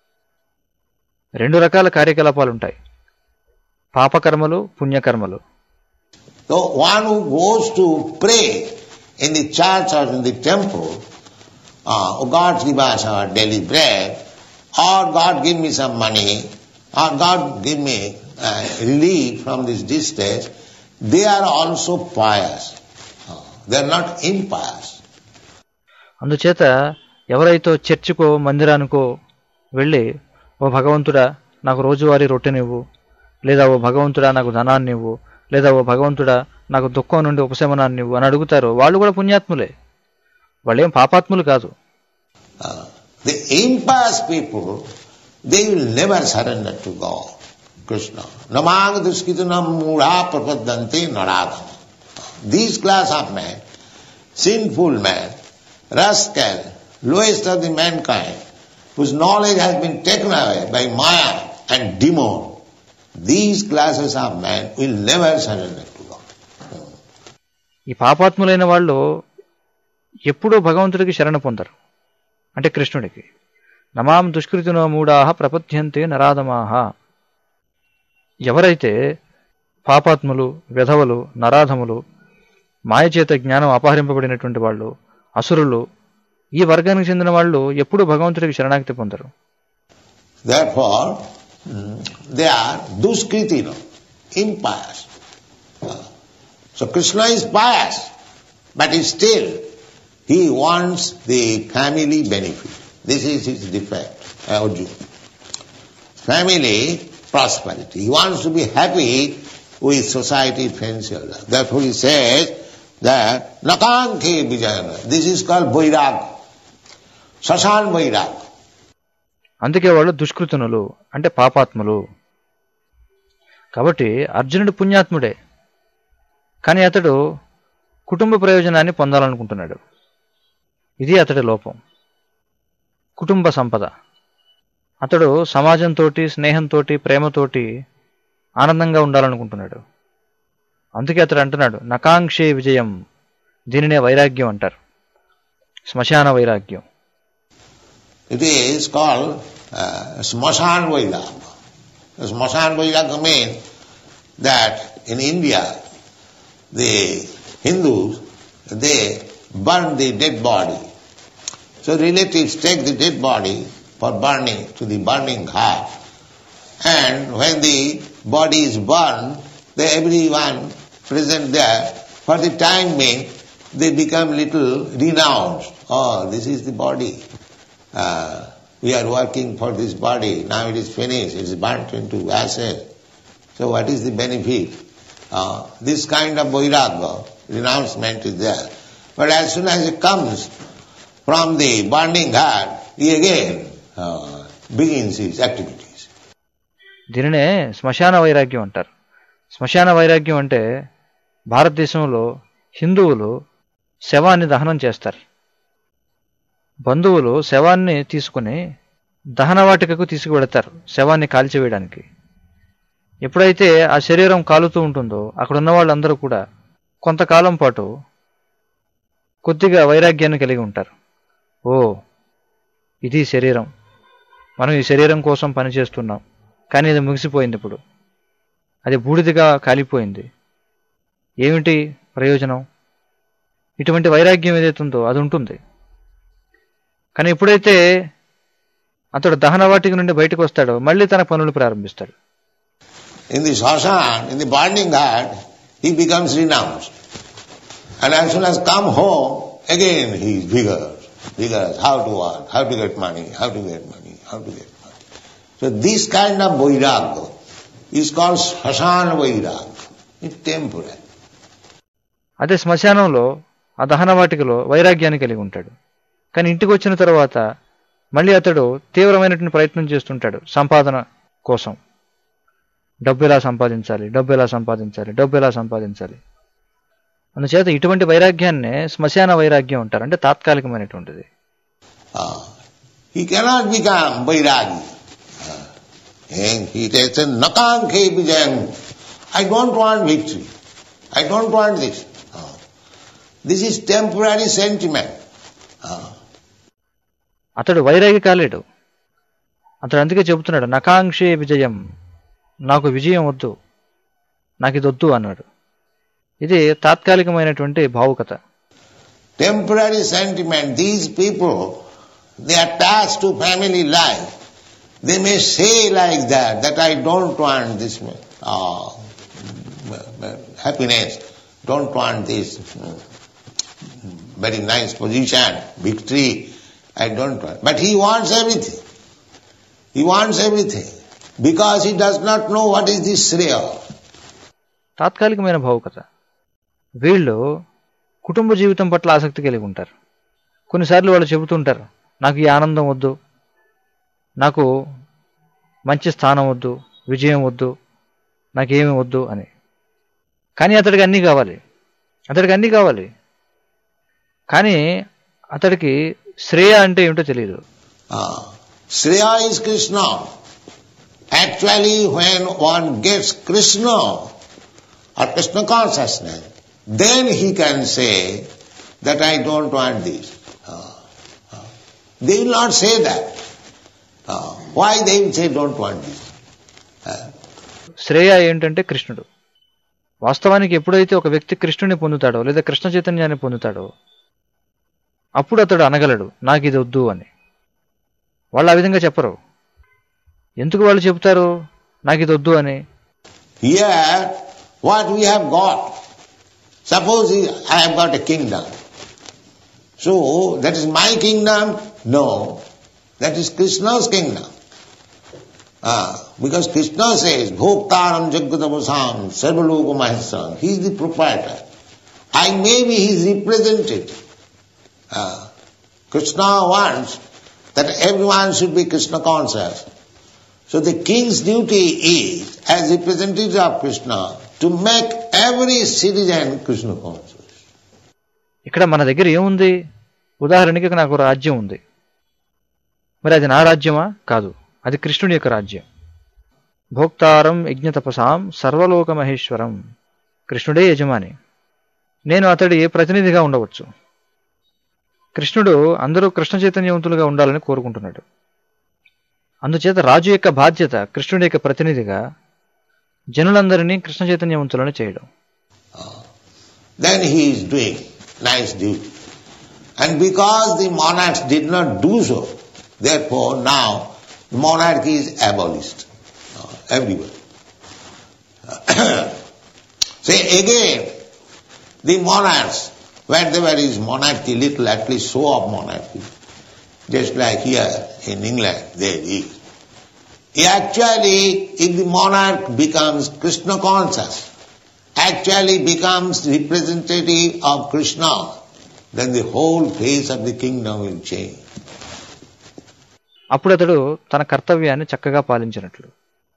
రెండు రకాల కార్యకలాపాలు ఉంటాయి, పాపకర్మలు, పుణ్యకర్మలు. So one who goes to pray in the church or in the temple, uh, oh God give us our daily bread, or God give me some money, or God give me uh, relief from this distress, they are also pious. Uh, they are not impious. అందుచేత ఎవరైతే చర్చికో మందిరానికో వెళ్ళి, ఓ భగవంతుడా నాకు రోజువారీ రొట్టెనివ్వు, లేదా ఓ భగవంతుడా నాకు ధనాన్ని ఇవ్వు, లేదా ఓ భగవంతుడా నాకు దుఃఖం నుండి ఉపశమనాన్ని ఇవ్వు అని అడుగుతారు, వాళ్ళు కూడా పుణ్యాత్ములే, వాళ్ళేం పాపాత్ములు కాదు. The impious people, they will never surrender to God, Krishna. Namang duskitanam mudha prapadanti naradham. These class of men, sinful men, rascal, lowest of the mankind, whose knowledge has been taken away by Maya and demon, these classes of men will never surrender to God. ఈ పాపాత్ములైన వాళ్ళు ఎప్పుడూ భగవంతుడికి శరణ పొందరు, అంటే కృష్ణుడికి. నమాం దుష్కృతినో మూఢాః ప్రపద్యంతే నరాధమాః. ఎవరైతే పాపాత్ములు, వెధవలు, నరాధములు, మాయచేత జ్ఞానం అపహరింపబడినటువంటి వాళ్ళు, అసురులు, ఈ వర్గానికి చెందిన వాళ్ళు ఎప్పుడూ భగవంతుడికి శరణాగతి పొందరు. Therefore, they are duskritina, impious. So Krishna is pious, but still he wants the family benefit. This is his defect, Arjuna. Family prosperity. He wants to be happy with society, friends, children. Therefore he says that Nakankhe Vijayana. This is called Vairag. Sasan Vairag. అందుకే వాళ్ళు దుష్కృతనులు అంటే పాపాత్ములు. కాబట్టి అర్జునుడు పుణ్యాత్ముడే, కానీ అతడు కుటుంబ ప్రయోజనాన్ని పొందాలనుకుంటున్నాడు. ఇది అతడి లోపం. కుటుంబ సంపద. అతడు సమాజంతో, స్నేహంతో, ప్రేమతోటి ఆనందంగా ఉండాలనుకుంటున్నాడు. అందుకే అతడు అంటున్నాడు నకాంక్షే విజయం. దీనినే వైరాగ్యం అంటారు, శ్మశాన వైరాగ్యం. It is called uh, Smashan Vairag. Smashan Vairag means that in India, the Hindus, they burn the dead body. So relatives take the dead body for burning to the burning ghat. And when the body is burned, they, everyone present there, for the time being, they become little renounced. Oh, this is the body. Uh, we are working for this body. Now it is finished. It is burnt into ashes. So what is the benefit? Uh, this kind of vairagya, renouncement is there. But as soon as it comes from the burning ghat, he again uh, begins his activities. దీనినే శ్మశాన వైరాగ్యం అంటారు. శ్మశాన వైరాగ్యం అంటే భారతదేశంలో హిందువులు శవాన్ని దహనం చేస్తారు. బంధువులు శవాన్ని తీసుకుని దహనవాటికకు తీసుకువెడతారు శవాన్ని కాల్చివేయడానికి. ఎప్పుడైతే ఆ శరీరం కాలుతూ ఉంటుందో అక్కడ ఉన్న వాళ్ళందరూ కూడా కొంతకాలం పాటు కొద్దిగా వైరాగ్యాన్ని కలిగి ఉంటారు. ఓ, ఇది శరీరం, మనం ఈ శరీరం కోసం పనిచేస్తున్నాం, కానీ ఇది ముగిసిపోయింది, ఇప్పుడు అది బూడిదగా కాలిపోయింది, ఏమిటి ప్రయోజనం? ఇటువంటి వైరాగ్యం ఏదైతుందో అది ఉంటుంది. కానీ ఎప్పుడైతే అతడు దహనవాటికి నుండి బయటకు వస్తాడో మళ్ళీ తన పనులు ప్రారంభిస్తాడు. In the shashan, in the burning ghat, he becomes renounced. And as soon as come home, again he is vigorous, vigorous, how to work, how to get money, how to get money, how to get money. So this kind of vairagya is called shasana vairagya. It's temporary. అదే శ్మశానంలో ఆ దహనవాటికలో వైరాగ్యాన్ని కలిగి ఉంటాడు. కానీ ఇంటికి వచ్చిన తర్వాత మళ్ళీ అతడు తీవ్రమైనటువంటి ప్రయత్నం చేస్తుంటాడు సంపాదన కోసం. డబ్బు ఎలా సంపాదించాలి, డబ్బు ఎలా సంపాదించాలి, డబ్బు ఎలా సంపాదించాలి. అందుచేత ఇటువంటి వైరాగ్యాన్నే శ్మశాన వైరాగ్యం అంటారు, అంటే తాత్కాలికమైనటువంటిది. He cannot become vairagi. He says, Nakankhe vijayam. I don't want victory. I don't want this. This is temporary sentiment. అతడు వైరాగి కాలేడు. అతడు అందుకే చెబుతున్నాడు, నకాంక్షే విజయం, నాకు విజయం వద్దు, నాకు ఇది వద్దు అన్నాడు. ఇది తాత్కాలికమైనటువంటి భావుకత. Temporary sentiment. These people, they are attached to family life. They may say like that, that I don't want this uh, happiness, don't want this uh, very nice position, victory, I don't want. But he wants everything. He wants everything. Because he does not know what is the shreya. తాత్కాలికమైన భావుకత. వీళ్ళు కుటుంబ జీవితం పట్ల ఆసక్తి కలిగి ఉంటారు. కొన్నిసార్లు వాళ్ళు చెబుతుంటారు, నాకు ఈ ఆనందం వద్దు, నాకు మంచి స్థానం వద్దు, విజయం వద్దు, నాకేమీ వద్దు అని. కానీ అతడికి అన్నీ కావాలి, అతడికి అన్నీ కావాలి. కానీ అతడికి శ్రేయ అంటే ఏమిటో తెలియదు. Shreya is Krishna. Actually, when one gets Krishna or Krishna consciousness, then he can say that I don't want this. Uh, uh, they will not say that. Uh, why they will say don't want this? Uh, Shreya ఏంటంటే కృష్ణుడు. వాస్తవానికి ఎప్పుడైతే ఒక వ్యక్తి కృష్ణుని పొందుతాడో లేదా కృష్ణ చైతన్యాన్ని పొందుతాడో అప్పుడు అతడు అనగలడు నాకు ఇది వద్దు అని. వాళ్ళు ఆ విధంగా చెప్పరు. ఎందుకు వాళ్ళు చెబుతారు నాకు ఇది వద్దు అని? Here, what we have got, suppose I have got a kingdom. So, that is my kingdom? No, that is Krishna's kingdom. Ah, because Krishna says, Bhoktaram Jagatavasam Sarvaloka Mahesam. He is the proprietor. I may be his representative. Ah, Krishna wants that everyone should be Krishna conscious. So the king's duty is, as representative of Krishna, to make every citizen Krishna conscious. ఇక్కడ మన దగ్గర ఏముంది? ఉదాహరణకి నాకు రాజ్యం ఉంది. మరి అది నా రాజ్యమా? కాదు, అది కృష్ణుడి యొక్క రాజ్యం. భోక్తారం యజ్ఞతపసాం సర్వలోక మహేశ్వరం. కృష్ణుడే యజమాని, నేను అతడి ప్రతినిధిగా ఉండవచ్చు. కృష్ణుడు అందరూ కృష్ణ చైతన్యవంతులుగా ఉండాలని కోరుకుంటున్నాడు. అందుచేత రాజు యొక్క బాధ్యత కృష్ణుడి యొక్క ప్రతినిధిగా జనులందరినీ కృష్ణ చైతన్యవంతులను చేయడం. Then he is doing nice duty. And because the monarchs did not do so, therefore now the monarchy is abolished uh, everywhere. Say again, the monarchs, wherever is monarchy, little at least show of monarchy, just like here in England there is. Actually, if the monarch becomes Krishna conscious, actually becomes representative of Krishna, then the whole face of the kingdom will change. అప్పుడు అతడు తన కర్తవ్యాన్ని చక్కగా పాలించినట్లు.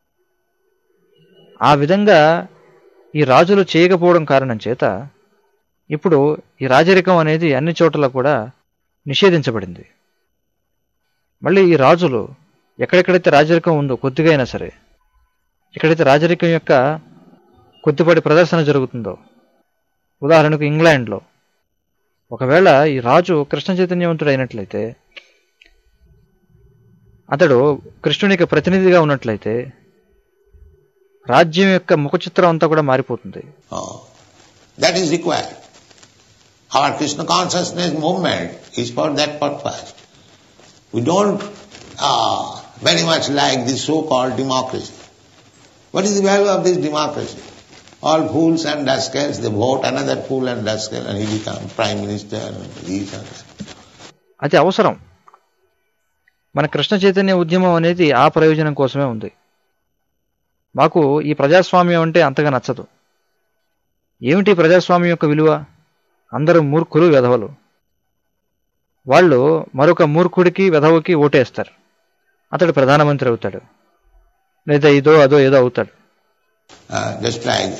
ఆ విధంగా ఈ రాజులు చేయకపోవడం కారణం చేత ఇప్పుడు ఈ రాజరికం అనేది అన్ని చోట్ల కూడా నిషేధించబడింది. మళ్ళీ ఈ రాజులు ఎక్కడెక్కడైతే రాజరికం ఉందో కొద్దిగా అయినా సరే, ఎక్కడైతే రాజరికం యొక్క కొద్దిపాటి ప్రదర్శన జరుగుతుందో, ఉదాహరణకు ఇంగ్లాండ్లో ఒకవేళ ఈ రాజు కృష్ణ చైతన్యవంతుడు అయినట్లయితే, అతడు కృష్ణునికి ప్రతినిధిగా ఉన్నట్లయితే రాజ్యం యొక్క ముఖ చిత్రం అంతా కూడా మారిపోతుంది. That is required. Our Krishna consciousness movement is for that purpose. We don't uh, very much like this so-called democracy. What is the value of this democracy? All fools and rascals, they vote another fool and rascal and he becomes prime minister and this and that. అది అవసరం. మన కృష్ణ చైతన్య ఉద్యమం అనేది ఆ ప్రయోజనం కోసమే ఉంది. మాకు ఈ ప్రజాస్వామ్యం అంటే అంతగా నచ్చదు. ఏమిటి ప్రజాస్వామ్యం యొక్క విలువ? అందరూ మూర్ఖులు, వెధవలు. వాళ్ళు మరొక మూర్ఖుడికి వెధవకి ఓటేస్తారు, అతడు ప్రధానమంత్రి అవుతాడు, లేదా ఇదో అదో ఏదో అవుతాడు. Uh, just like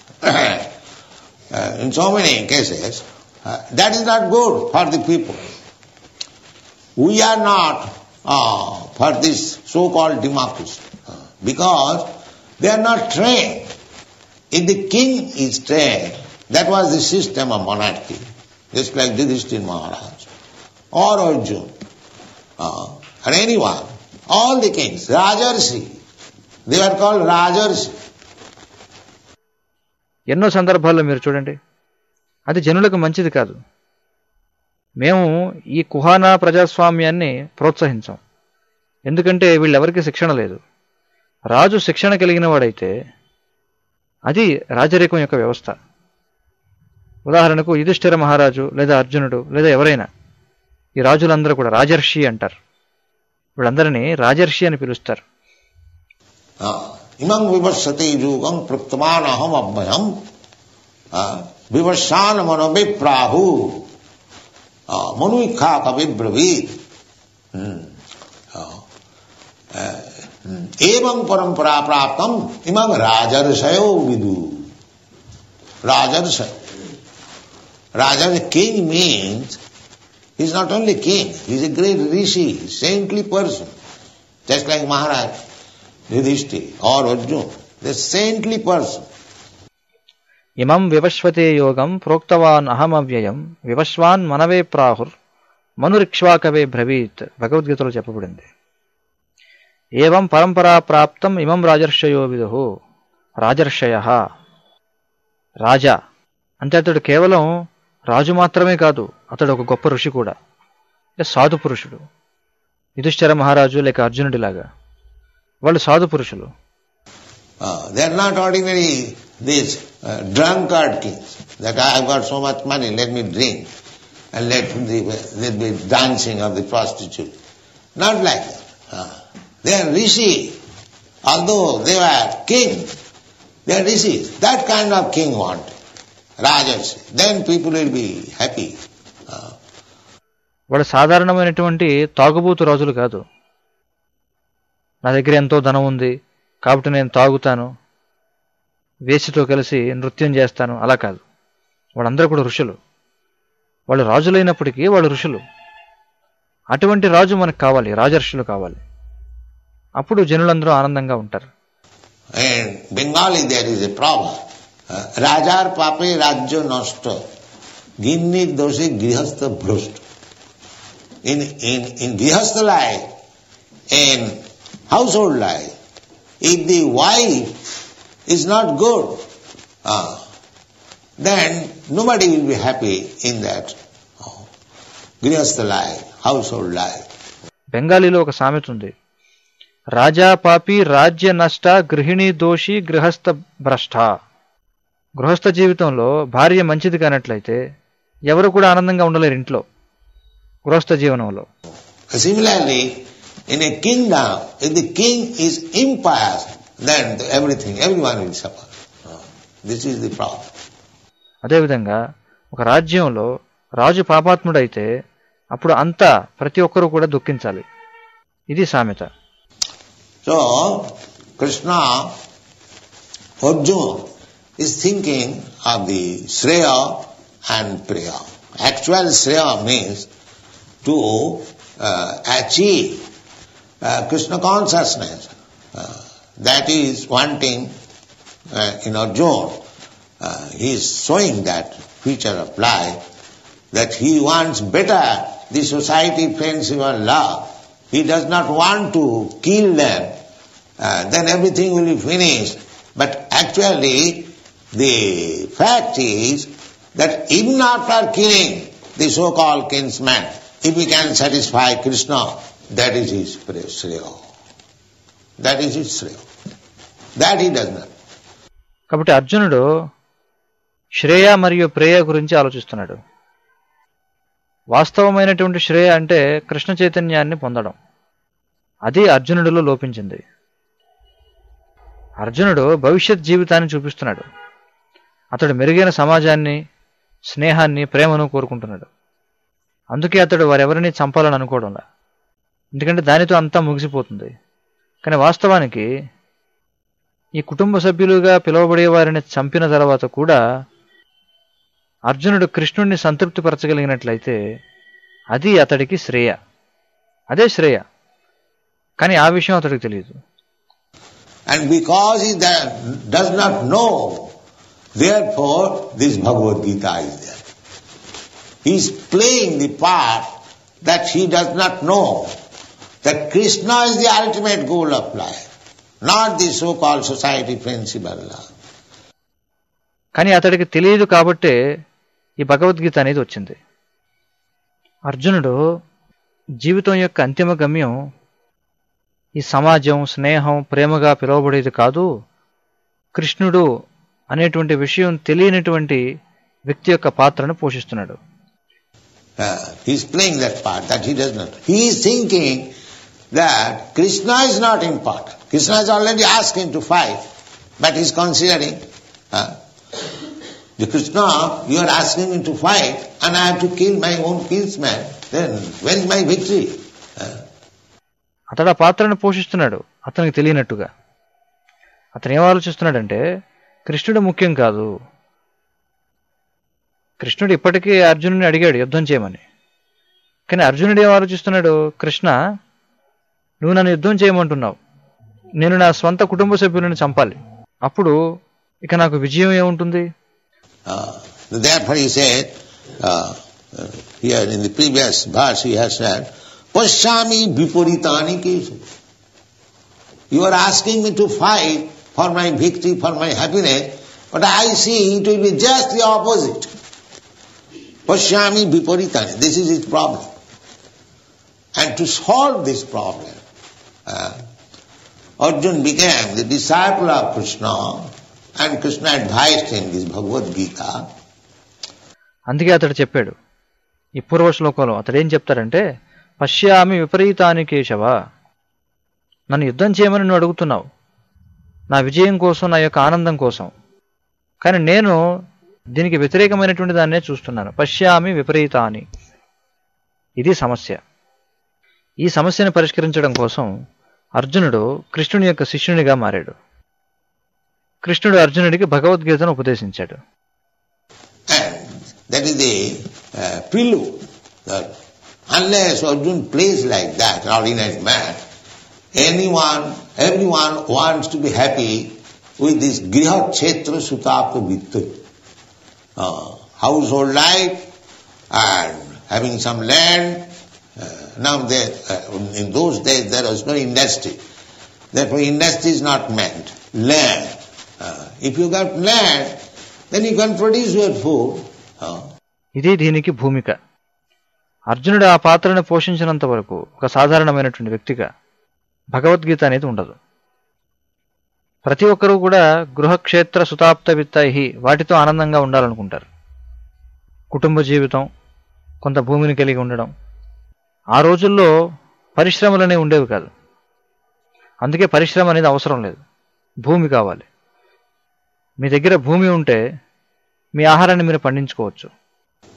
uh, in so many cases, uh, that is not good for the people. We are not uh, for this so-called democracy uh, because they are not trained. If the king is trained, that was the system of monarchy, just like Yudhishthira Maharaj or Arjuna uh, or anyone, all the kings, Rajarshi, they were called Rajarshi. ఎన్నో సందర్భాల్లో మీరు చూడండి, అది జనులకు మంచిది కాదు. మేము ఈ కుహానా ప్రజాస్వామ్యాన్ని ప్రోత్సహించాం, ఎందుకంటే వీళ్ళెవరికి శిక్షణ లేదు. రాజు శిక్షణ కలిగిన వాడైతే అది రాజరికం యొక్క వ్యవస్థ. ఉదాహరణకు యుధిష్ఠిర మహారాజు లేదా అర్జునుడు లేదా ఎవరైనా, ఈ రాజులందరూ కూడా రాజర్షి అంటారు. వీళ్ళందరినీ రాజర్షి అని పిలుస్తారు. ఇమం వివస్సతే యోగం ప్రక్తమానహం అభయం వివస్సాన్ మనోభిప్రాహు మనుఖా కవిబ్రవీత్ ఏవం పరంపరా ప్రాప్తం ఇమం రాజర్షయో విదు. రాజర్షయ, Raja, the king means he is not only king, he is a great rishi, saintly person, just like Maharaj, Yudhishthira or Arjuna, the saintly person. ఇమం వివశ్వతే యోగం ప్రోక్తవాన్ అహమవ్యయం వివశ్వాన్ మనవే ప్రాహుర్ మనురిక్ష్వాకవే బ్రవీత్ భగవద్గీతలో చెప్పబడింది. ఏవం పరంపరా ప్రాప్తం ఇమం రాజర్షయో విదుః. రాజర్షయః, రాజా అంటే అతడు కేవలం రాజు మాత్రమే కాదు, అతడు ఒక గొప్ప ఋషి కూడా, సాధు పురుషుడు. యుధిష్ఠిర మహారాజు లేక అర్జునుడిలాగా వాళ్ళు సాధు పురుషులు. They are not ordinary these uh, drunkard kings that I have got so much money, let me drink and let the let be dancing of the prostitute. Not like that. Uh, they are rishi. Although they were king, they are rishis. That kind of king wanted. Rajas. Then people will be happy. Uh, వాళ్ళు సాధారణమైనటువంటి తాగుబోతు రాజులు కాదు. నా దగ్గర ఎంతో ధనం ఉంది కాబట్టి నేను తాగుతాను, వేసితో కలిసి నృత్యం చేస్తాను, అలా కాదు. వాళ్ళందరూ కూడా ఋషులు. వాళ్ళు రాజులైనప్పటికీ వాళ్ళు ఋషులు. అటువంటి రాజు మనకు కావాలి, రాజర్షులు కావాలి. అప్పుడు జనులందరూ ఆనందంగా ఉంటారు. In Bengali there is a proverb. Rajar pape rajya nashta ginni doshe grihastha bhrashta. In in in grihastha life, in household life, if the wife is not good, uh, then nobody will be happy in that uh, grihastha life, household life. బెంగాలీలో ఒక సామెత ఉంది, రాజా పాపి రాజ్య నష్ట గృహిణీ దోషి గృహస్థ భ్రష్ట. గృహస్థ జీవితంలో భార్య మంచిది కానట్లయితే ఎవరు కూడా ఆనందంగా ఉండలేరు ఇంట్లో, గృహస్థ జీవనంలో. Similarly, in a kingdom, if the king is impious, then everything, everyone will suffer. This is the problem. అదేవిధంగా ఒక రాజ్యంలో రాజు పాపాత్ముడైతే అప్పుడు అంతా ప్రతి ఒక్కరూ కూడా దుఃఖించాలి. ఇది సామెత. So Krishna Arjuna is thinking of the Shreya and Priya. Actual Shreya means to uh, achieve uh, Krishna consciousness. Uh, that is one thing uh, in Arjuna. Uh, he is showing that feature of life, that he wants better the society, friendship and love. He does not want to kill them, uh, then everything will be finished. But actually, the fact is that even after killing the so-called kinsman, if he can satisfy Krishna, that is his Shreya. That is his Shreya. That he does not. కాబట్టి అర్జునుడు శ్రేయ మరియు ప్రేయ గురించి ఆలోచిస్తున్నాడు. వాస్తవమైనటువంటి శ్రేయ అంటే కృష్ణ చైతన్యాన్ని పొందడం. అది అర్జునుడిలో లోపించింది. అర్జునుడు భవిష్యత్ జీవితాన్ని చూపిస్తున్నాడు. అతడు మెరుగైన సమాజాన్ని, స్నేహాన్ని, ప్రేమను కోరుకుంటున్నాడు. అందుకే అతడు వారెవరిని చంపాలని అనుకోవడంలా, ఎందుకంటే దానితో అంతా ముగిసిపోతుంది. కానీ వాస్తవానికి ఈ కుటుంబ సభ్యులుగా పిలువబడే వారిని చంపిన తర్వాత కూడా అర్జునుడు కృష్ణుడిని సంతృప్తిపరచగలిగినట్లయితే అది అతడికి శ్రేయ. అదే శ్రేయ. కానీ ఆ విషయం అతడికి తెలియదు. And because he does not know, therefore this Bhagavad Gita is there. He is playing the part that he does not know that Krishna is the ultimate goal of life, not the so-called society friendship and love. కానీ అతడికి తెలియదు కాబట్టే ఈ భగవద్గీత అనేది వచ్చింది. అర్జునుడు జీవితం యొక్క అంతిమ గమ్యం ఈ సమాజం, స్నేహం, ప్రేమగా పిలువబడేది కాదు, కృష్ణుడు అనేటువంటి విషయం తెలియనటువంటి వ్యక్తి యొక్క పాత్రను పోషిస్తున్నాడు. He is playing that part that he does not. He is thinking that Krishna is not important. Krishna has already asked him to fight, but he is considering, uh, the Krishna, you are asking me to fight and I have to kill my own kinsman, then when is my victory? Uh, అతడు ఆ పాత్రను పోషిస్తున్నాడు అతనికి తెలియనట్టుగా. అతను ఏం ఆలోచిస్తున్నాడంటే కృష్ణుడు ముఖ్యం కాదు. కృష్ణుడు ఇప్పటికీ అర్జునుడిని అడిగాడు యుద్ధం చేయమని. కానీ అర్జునుడు ఏం ఆలోచిస్తున్నాడు, కృష్ణ నువ్వు నన్ను యుద్ధం చేయమంటున్నావు, నేను నా స్వంత కుటుంబ సభ్యులను చంపాలి, అప్పుడు ఇక నాకు విజయం ఏముంటుంది? Therefore he said, uh, here in the previous verse he has said, Pashyami viparitani kesu. You are asking me to fight for my victory, for my happiness, but I see it will be just the opposite. Pashyami viparitani. This is his problem. And to solve this problem, uh, Arjuna became the disciple of Krishna, and Krishna advised him this Bhagavad Gita. అందుకే అతడు చెప్పాడు, ఈ పూర్వ శ్లోకంలో అతడు ఏం చెప్తాడంటే, పశ్యామి విపరీతాని కేశవ, నన్ను యుద్ధం చేయమని నువ్వు అడుగుతున్నావు నా విజయం కోసం, నా యొక్క ఆనందం కోసం, కానీ నేను దీనికి వ్యతిరేకమైనటువంటి దాన్నే చూస్తున్నాను. పశ్యామి విపరీతాని. ఇది సమస్య. ఈ సమస్యను పరిష్కరించడం కోసం అర్జునుడు కృష్ణుని యొక్క శిష్యునిగా మారాడు. కృష్ణుడు అర్జునుడికి భగవద్గీతను ఉపదేశించాడు. That is the uh, prelude. That unless Arjuna plays like that, an ordinary man, anyone, everyone wants to be happy with this griha kshetra sutapta vitta. Uh, household life and having some land. Uh, now there, uh, in those days there was no industry. Therefore industry is not meant. Land. Uh, if you got land, then you can produce your food. ఇది దీనికి భూమిక. అర్జునుడు ఆ పాత్రను పోషించినంత వరకు ఒక సాధారణమైనటువంటి వ్యక్తిగా భగవద్గీత అనేది ఉండదు. ప్రతి ఒక్కరూ కూడా గృహక్షేత్ర సుతాప్త విత్తైహి, వాటితో ఆనందంగా ఉండాలనుకుంటారు. కుటుంబ జీవితం, కొంత భూమిని కలిగి ఉండడం. ఆ రోజుల్లో పరిశ్రమలనే ఉండేవి కాదు. అందుకే పరిశ్రమ అనేది అవసరం లేదు, భూమి కావాలి. మీ దగ్గర భూమి ఉంటే మీ ఆహారాన్ని మీరు పండించుకోవచ్చు.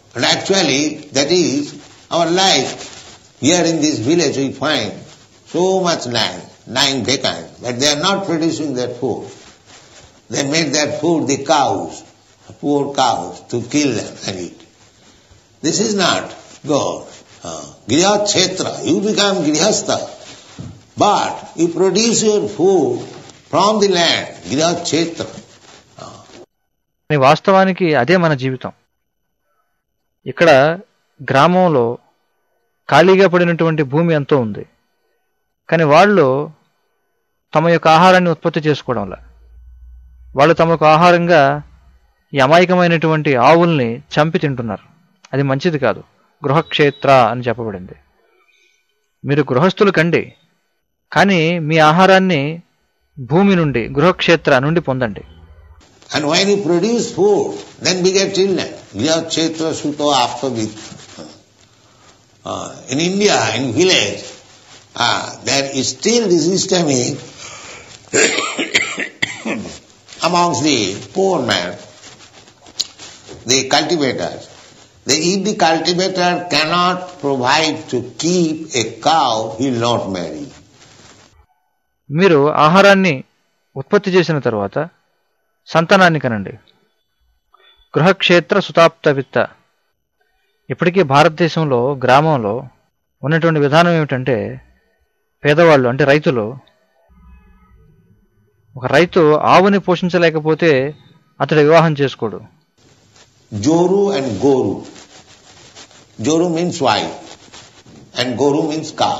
And actually, that is our life. Here in this village we find so much land lying vacant, but they are not producing their food. They made their food the cows, the poor cows, to kill them and eat. This is not good. Uh, Grihakshetra, you become Grihastha, but you produce your food from the land, Grihakshetra. వాస్తవానికి అదే మన జీవితం. ఇక్కడ గ్రామంలో ఖాళీగా పడినటువంటి భూమి ఎంతో ఉంది, కానీ వాళ్ళు తమ యొక్క ఆహారాన్ని ఉత్పత్తి చేసుకోవడంలా వాళ్ళు తమకు ఆహారంగా ఈ అమాయకమైనటువంటి ఆవుల్ని చంపి తింటున్నారు. అది మంచిది కాదు. గృహక్షేత్ర అని చెప్పబడింది. మీరు గృహస్థులు కండి, కానీ మీ ఆహారాన్ని భూమి నుండి, గృహక్షేత్ర నుండి పొందండి. And when you produce food, then beget children. Grihakshetra suto apavit. In India, in village, uh, there is still the system is amongst the poor men, the cultivators. They, if the cultivator cannot provide to keep a cow, he will not marry. మీరు ఆహారాన్ని ఉత్పత్తి చేసిన తర్వాత సంతానాన్ని కనండి. గృహక్షేత్ర సుతాప్త విత్త. ఇప్పటికీ భారతదేశంలో గ్రామంలో ఉన్నటువంటి విధానం ఏమిటంటే, పేదవాళ్ళు అంటే రైతులు, ఒక రైతు ఆవుని పోషించలేకపోతే అతడు వివాహం చేసుకోడు. Joru and Goru. Joru means wife and Goru means cow.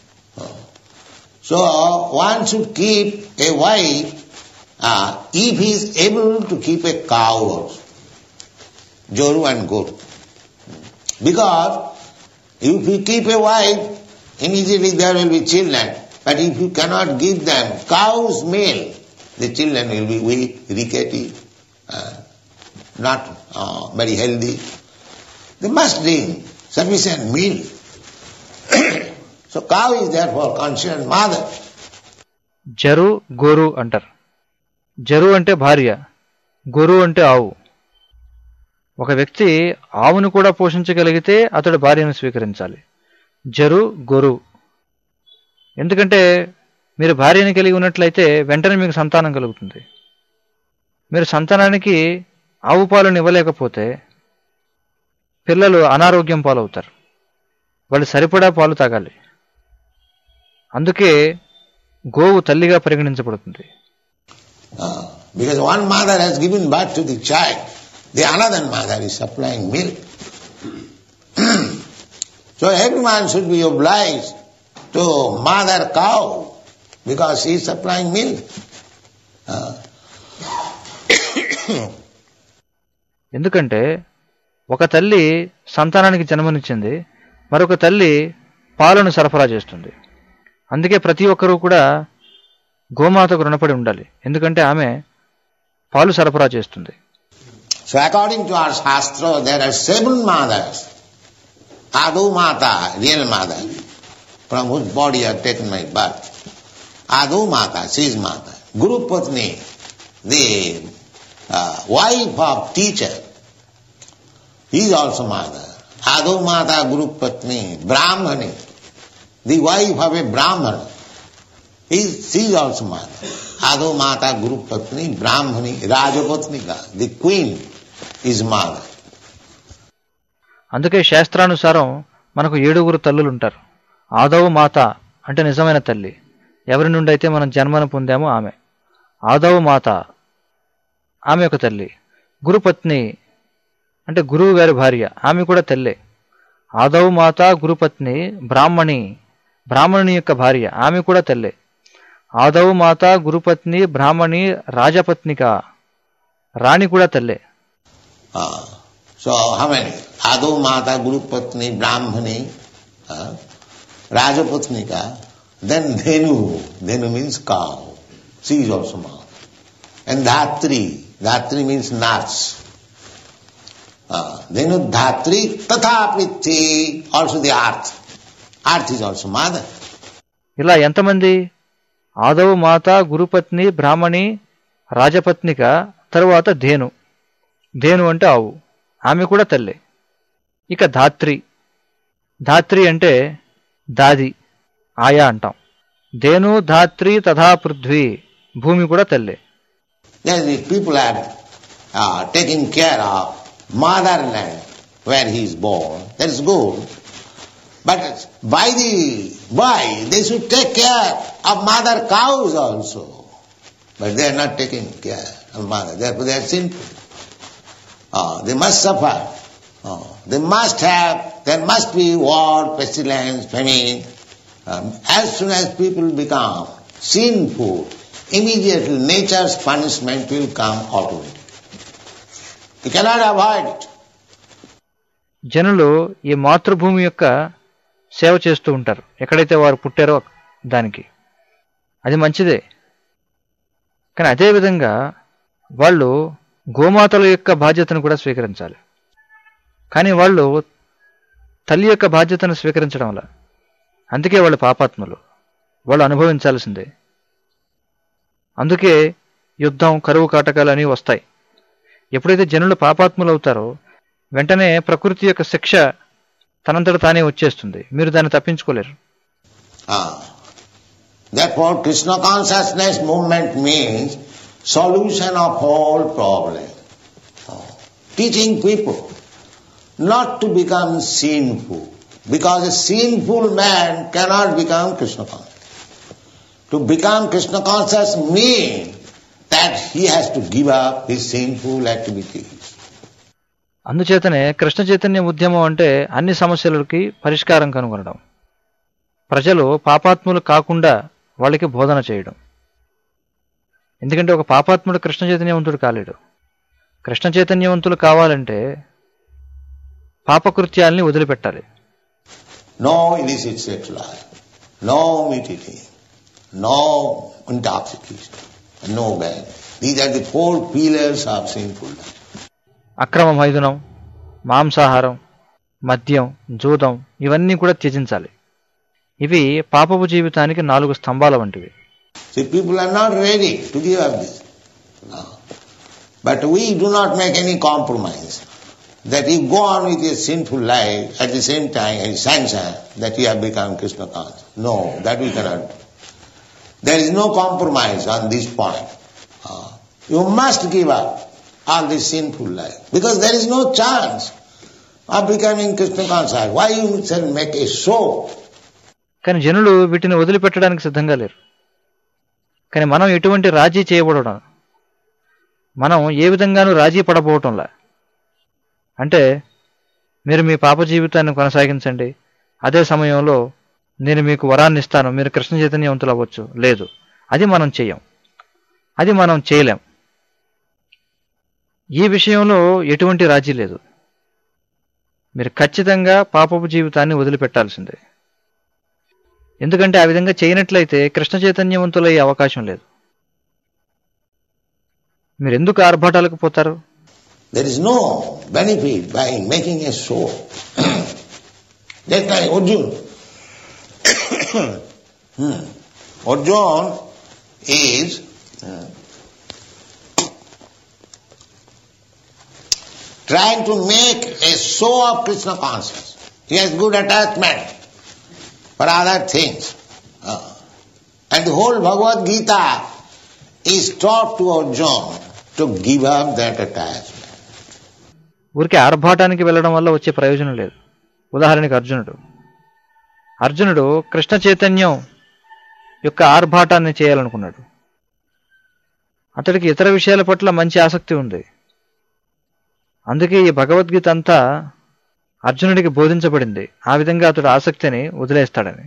So one should keep a wife uh, if he is able to keep a cow also. Joru and Goru. Because if you keep a wife, immediately there will be children. But if you cannot give them cow's milk, the children will be weak, rickety, uh, not uh, very healthy. They must drink sufficient milk. So cow is therefore considered mother. జరు గోరు అంటారు. జరు అంటే భార్య, గోరు అంటే ఆవు. ఒక వ్యక్తి ఆవును కూడా పోషించగలిగితే అతడు భార్యను స్వీకరించాలి. జరు గోరు. ఎందుకంటే మీరు భార్యని కలిగి ఉన్నట్లయితే వెంటనే మీకు సంతానం కలుగుతుంది. మీరు సంతానానికి ఆవు పాలను ఇవ్వలేకపోతే పిల్లలు అనారోగ్యం పాలవుతారు. వాళ్ళు సరిపడా పాలు తాగాలి. అందుకే గోవు తల్లిగా పరిగణించబడుతుంది. Because one mother has given birth to the child, the another mother is supplying milk. So everyone should be obliged to mother cow because she is supplying milk. Uh. ఎందుకంటే ఒక తల్లి సంతానానికి జన్మనిచ్చింది, మరొక తల్లి పాలను సరఫరా చేస్తుంది. అందుకే ప్రతి ఒక్కరూ కూడా గోమాతకు రుణపడి ఉండాలి, ఎందుకంటే ఆమె పాలు సరఫరా చేస్తుంది. So according to our Shastra, there are seven mothers. Adu Mata, real mother, from whose body I have taken my birth. Adu Mata, she is mother. Guru Patni, the uh, wife of teacher, he is also mother. Adu Mata, Guru Patni, Brahmani, the wife of a Brahmana, he, she is also mother. Adu Mata, Guru Patni, Brahmani, Rajapatnika, the queen is mother. అందుకే శాస్త్రానుసారం మనకు ఏడుగురు తల్లులు ఉంటారు. ఆదవు మాత అంటే నిజమైన తల్లి, ఎవరి నుండి అయితే మనం జన్మను పొందామో ఆమె ఆదవు మాత, ఆమె ఒక తల్లి. గురుపత్ని అంటే గురువు గారి భార్య, ఆమె కూడా తల్లే. ఆదవు మాత గురుపత్ని బ్రాహ్మణి, బ్రాహ్మణుని యొక్క భార్య, ఆమె కూడా తల్లే. ఆదవు మాత గురుపత్ని బ్రాహ్మణి రాజపత్నిక, రాణి కూడా తల్లే. Uh, so how many? Adu Mata, Guru Patni, Brahmani, uh, Rajapatnika, then Dhenu, Dhenu means cow, she is also mother. And Dhatri, Dhatri means nuts. Uh, Dhenu Dhatri, Tatha Prithi, also the earth. Earth is also mother. ఇలా ఎంతమంది? ఆదవు మాత గురుపత్ని బ్రాహ్మణి రాజపత్నిక, తరువాత ధేను. ధేను అంటే ఆవు, ఆమె కూడా తల్లి. ఇక ధాత్రి. ధాత్రి అంటే దాది, ఆయా అంటాం. దేను ధాత్రి తథా పృథ్వీ, భూమి కూడా తల్లే. People are uh, taking care of motherland where he is born. That is good. But by the by, they should take care of mother cows also. But they are not taking care of mother. Therefore they are sinful. Uh, they must suffer. Uh, they must have, there must be war, pestilence, famine. Um, as soon as people become sinful, immediately nature's punishment will come automatically. You cannot avoid it. జనులు ఈ మాతృభూమి యొక్క సేవ చేస్తూ ఉంటారు, ఎక్కడైతే వారు పుట్టారో దానికి. అది మంచిదే. కానీ అదేవిధంగా వాళ్ళు గోమాతల యొక్క బాధ్యతను కూడా స్వీకరించాలి. కానీ వాళ్ళు తల్లి యొక్క బాధ్యతను స్వీకరించడం వల్ల, అందుకే వాళ్ళు పాపాత్ములు, వాళ్ళు అనుభవించాల్సిందే. అందుకే యుద్ధం, కరువు కాటకాలు అనేవి వస్తాయి. ఎప్పుడైతే జనులు పాపాత్ములు అవుతారో వెంటనే ప్రకృతి యొక్క శిక్ష తనంతట తానే వచ్చేస్తుంది, మీరు దాన్ని తప్పించుకోలేరు. Therefore Krishna consciousness movement means solution of all problems. Teaching people not to become sinful, because a sinful man cannot become Krishna conscious. To become Krishna conscious means that he has to give up his sinful activities. అందుచేతనే కృష్ణ చైతన్య ఉద్యమం అంటే అన్ని సమస్యలకి పరిష్కారం కనుగొనడం, ప్రజలు పాపాత్ములు కాకుండా వాళ్ళకి బోధన చేయడం. ఎందుకంటే ఒక పాపాత్ముడు కృష్ణ చైతన్యవంతుడు కాలేడు. కృష్ణ చైతన్యవంతులు కావాలంటే పాపకృత్యాల్ని వదిలిపెట్టాలి. No illicit sex life, no meat eating, no intoxication, no bad. These are the four pillars of sinful life. అక్రమ మైథునం, మాంసాహారం, మద్యం, జూదం ఇవన్నీ కూడా త్యజించాలి. ఇవి పాపపు జీవితానికి నాలుగు స్తంభాల వంటివి. See, people are not ready to give up this. No. But we do not make any compromise. That you go on with your sinful life at the same time and sanction that you have become Krishna conscious. No, that we cannot do. There is no compromise on this point. Uh, you must give up all this sinful life, because there is no chance of becoming Krishna conscious. Why you shall make a show? కానీ జనులు వీటిని వదిలిపెట్టడానికి సిద్ధంగా లేరు. కానీ మనం ఎటువంటి రాజీ చేయబడడం, మనం ఏ విధంగానూ రాజీ పడబోవటంలా. అంటే మీరు మీ పాప జీవితాన్ని కొనసాగించండి, అదే సమయంలో నేను మీకు వరాన్ని ఇస్తాను, మీరు కృష్ణ చైతన్యవంతులు అవ్వచ్చు. లేదు, అది మనం చెయ్యం, అది మనం చేయలేం. ఈ విషయంలో ఎటువంటి రాజీ లేదు. మీరు ఖచ్చితంగా పాపపు జీవితాన్ని వదిలిపెట్టాల్సిందే. ఎందుకంటే ఆ విధంగా చేయనట్లయితే కృష్ణ చైతన్యవంతులయ్యే అవకాశం లేదు. మీరు ఎందుకు ఆర్భాటాలకు పోతారు? There is no benefit by making a show. Just like Arjuna. hmm. Arjuna is uh, trying to make a show of Krishna consciousness. He has good attachment for other things. Uh, and the whole Bhagavad Gita is taught to Arjuna to give up that attachment. ఊరికి ఆర్భాటానికి వెళ్ళడం వల్ల వచ్చే ప్రయోజనం లేదు. ఉదాహరణకి అర్జునుడు అర్జునుడు కృష్ణ చైతన్యం యొక్క ఆర్భాటాన్ని చేయాలనుకున్నాడు. అతడికి ఇతర విషయాల పట్ల మంచి ఆసక్తి ఉంది. అందుకే ఈ భగవద్గీత అంతా అర్జునుడికి బోధించబడింది. ఆ విధంగా అతడు ఆసక్తిని వదిలేస్తాడని.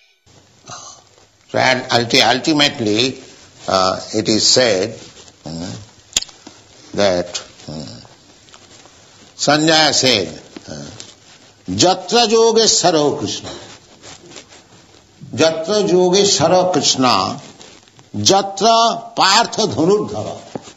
Ultimately, uh, it is said um, that um, Sanjaya said, Jatra Yogeshwaro Krishna, Jatra Yogeshwaro Krishna, Jatra Partha Dhanurdhara,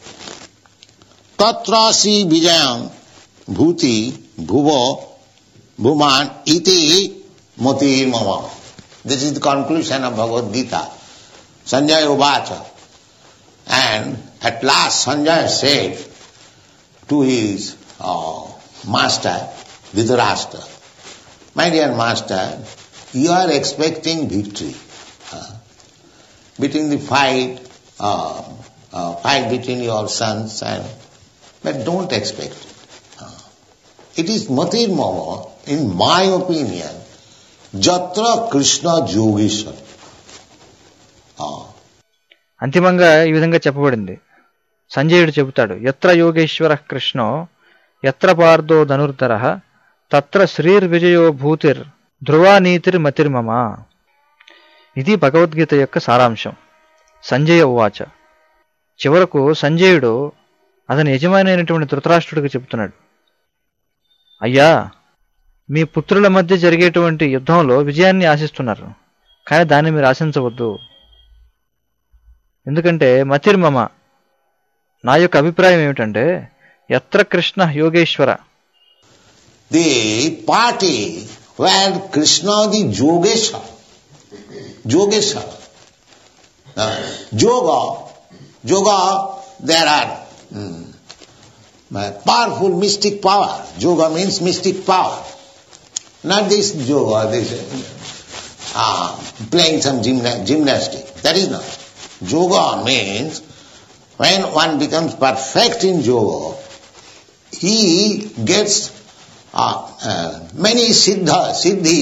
Tatra Si Vijayam Bhuti Bhuvo Bhuman Iti Moti Mama. This is the conclusion of Bhagavad Gita. Sanjaya Uvacha. And at last Sanjaya said to his uh, master Dhritarashtra, my dear master, you are expecting victory. Uh, between the fight, uh, uh, fight between your sons and, but don't expect. Uh, it is matir mama, in my opinion, jatra Krishna Yogeshwar. Uh, అంతిమంగా ఈ విధంగా చెప్పబడింది. సంజయుడు చెబుతాడు, ఎత్ర యోగేశ్వర కృష్ణో ఎత్ర పార్థో ధనుర్ధర తత్ర శ్రీర్విజయో భూతిర్ ధ్రువానీతిర్ మతిర్మమ. ఇది భగవద్గీత యొక్క సారాంశం. సంజయ ఉవాచ. చివరకు సంజయుడు అతని యజమానైనటువంటి ధృతరాష్ట్రుడికి చెబుతున్నాడు, అయ్యా, మీ పుత్రుల మధ్య జరిగేటువంటి యుద్ధంలో విజయాన్ని ఆశిస్తున్నారు, కానీ దాన్ని మీరు ఆశించవద్దు. ఎందుకంటే మతిర్మమ, నా యొక్క అభిప్రాయం ఏమిటంటే ఎత్ర Krishna Yogeshwara, the party where Krishna the Yogeshwar, Yogeshwar, uh, yoga, yoga, there are mm, powerful mystic power. Yoga means mystic power. Not this yoga, this uh, playing some gymna- gymnastic. That is not. Yoga means when one becomes perfect in yoga, he gets uh, uh, many siddha, siddhi.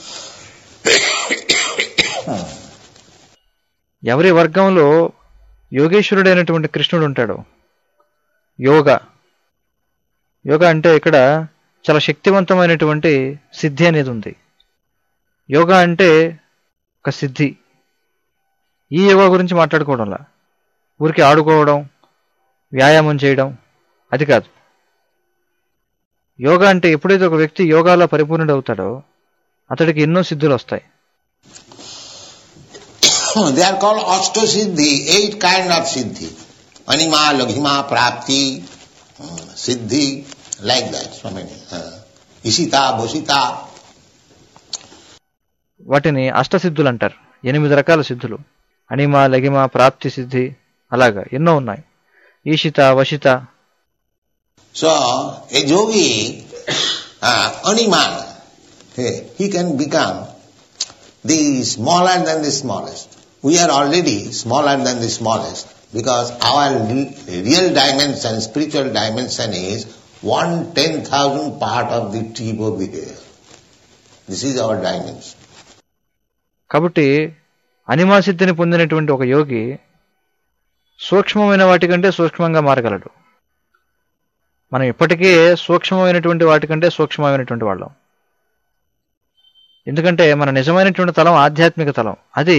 ఎవరి వర్గంలో యోగేశ్వరుడైనటువంటి కృష్ణుడు ఉంటాడు. యోగ యోగ అంటే ఇక్కడ చాలా శక్తివంతమైనటువంటి సిద్ధి అనేది ఉంది. యోగా అంటే ఒక సిద్ధి. ఈ యోగా గురించి మాట్లాడుకోవడంలా, ఊరికి ఆడుకోవడం, వ్యాయామం చేయడం అది కాదు. యోగా అంటే ఎప్పుడైతే ఒక వ్యక్తి యోగాలో పరిపూర్ణుడు అవుతాడో అతడికి ఎన్నో సిద్ధులు వస్తాయి. They are called Ashtasiddhi, eight kind of siddhi. Anima, Laghima, Prapti, Siddhi, like that, so many. Uh, Isita, Bhusita. వాటిని అష్టసిద్ధులు అంటారు. ఎనిమిది రకాల సిద్ధులు. అనిమ, లగిమ, ప్రాప్తి సిద్ధి, అలాగా ఎన్నో ఉన్నాయి. ఈషిత, వశిత. So, a yogi, uh, Anima, he can become the smaller than the smallest. We are already smaller than the smallest because our real dimension, spiritual dimension is one ten thousand part of the tip of the hair. This is our dimension. కాబట్టి అనిమా సిద్ధిని పొందినటువంటి ఒక యోగి సూక్ష్మమైన వాటికంటే సూక్ష్మంగా మారగలడు. మనం ఇప్పటికే సూక్ష్మమైనటువంటి వాటికంటే సూక్ష్మమైనటువంటి వాళ్ళం. ఎందుకంటే మన నిజమైనటువంటి తలం ఆధ్యాత్మిక తలం. అది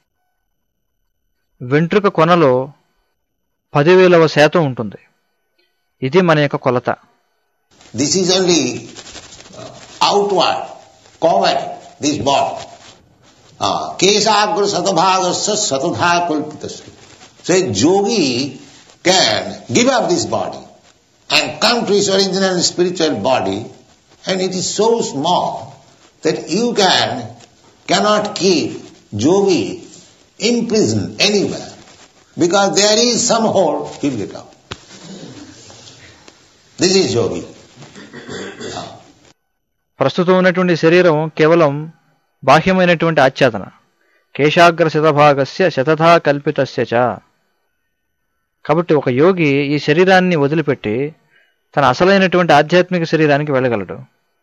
వెంట్రుక కొనలో పదివేలవ శాతం ఉంటుంది. ఇది మన యొక్క కొలత. This is only outward, covered, this body. Kesagra satabhagasya satadha kulpitasya. So a yogi can give up this body and come to his original spiritual body, and it is so small that you can cannot keep yogi imprisoned anywhere because there is some hole, he'll get out. This is yogi. ప్రస్తుతం ఉన్నటువంటి శరీరం కేవలం బాహ్యమైనటువంటి ఆచ్ఛాదన. కేశాగ్ర శతభాగస్య శతథా కల్పితస్య చ. కాబట్టి ఒక యోగి ఈ శరీరాన్ని వదిలిపెట్టి తన అసలైనటువంటి ఆధ్యాత్మిక శరీరానికి వెళ్ళగలడు.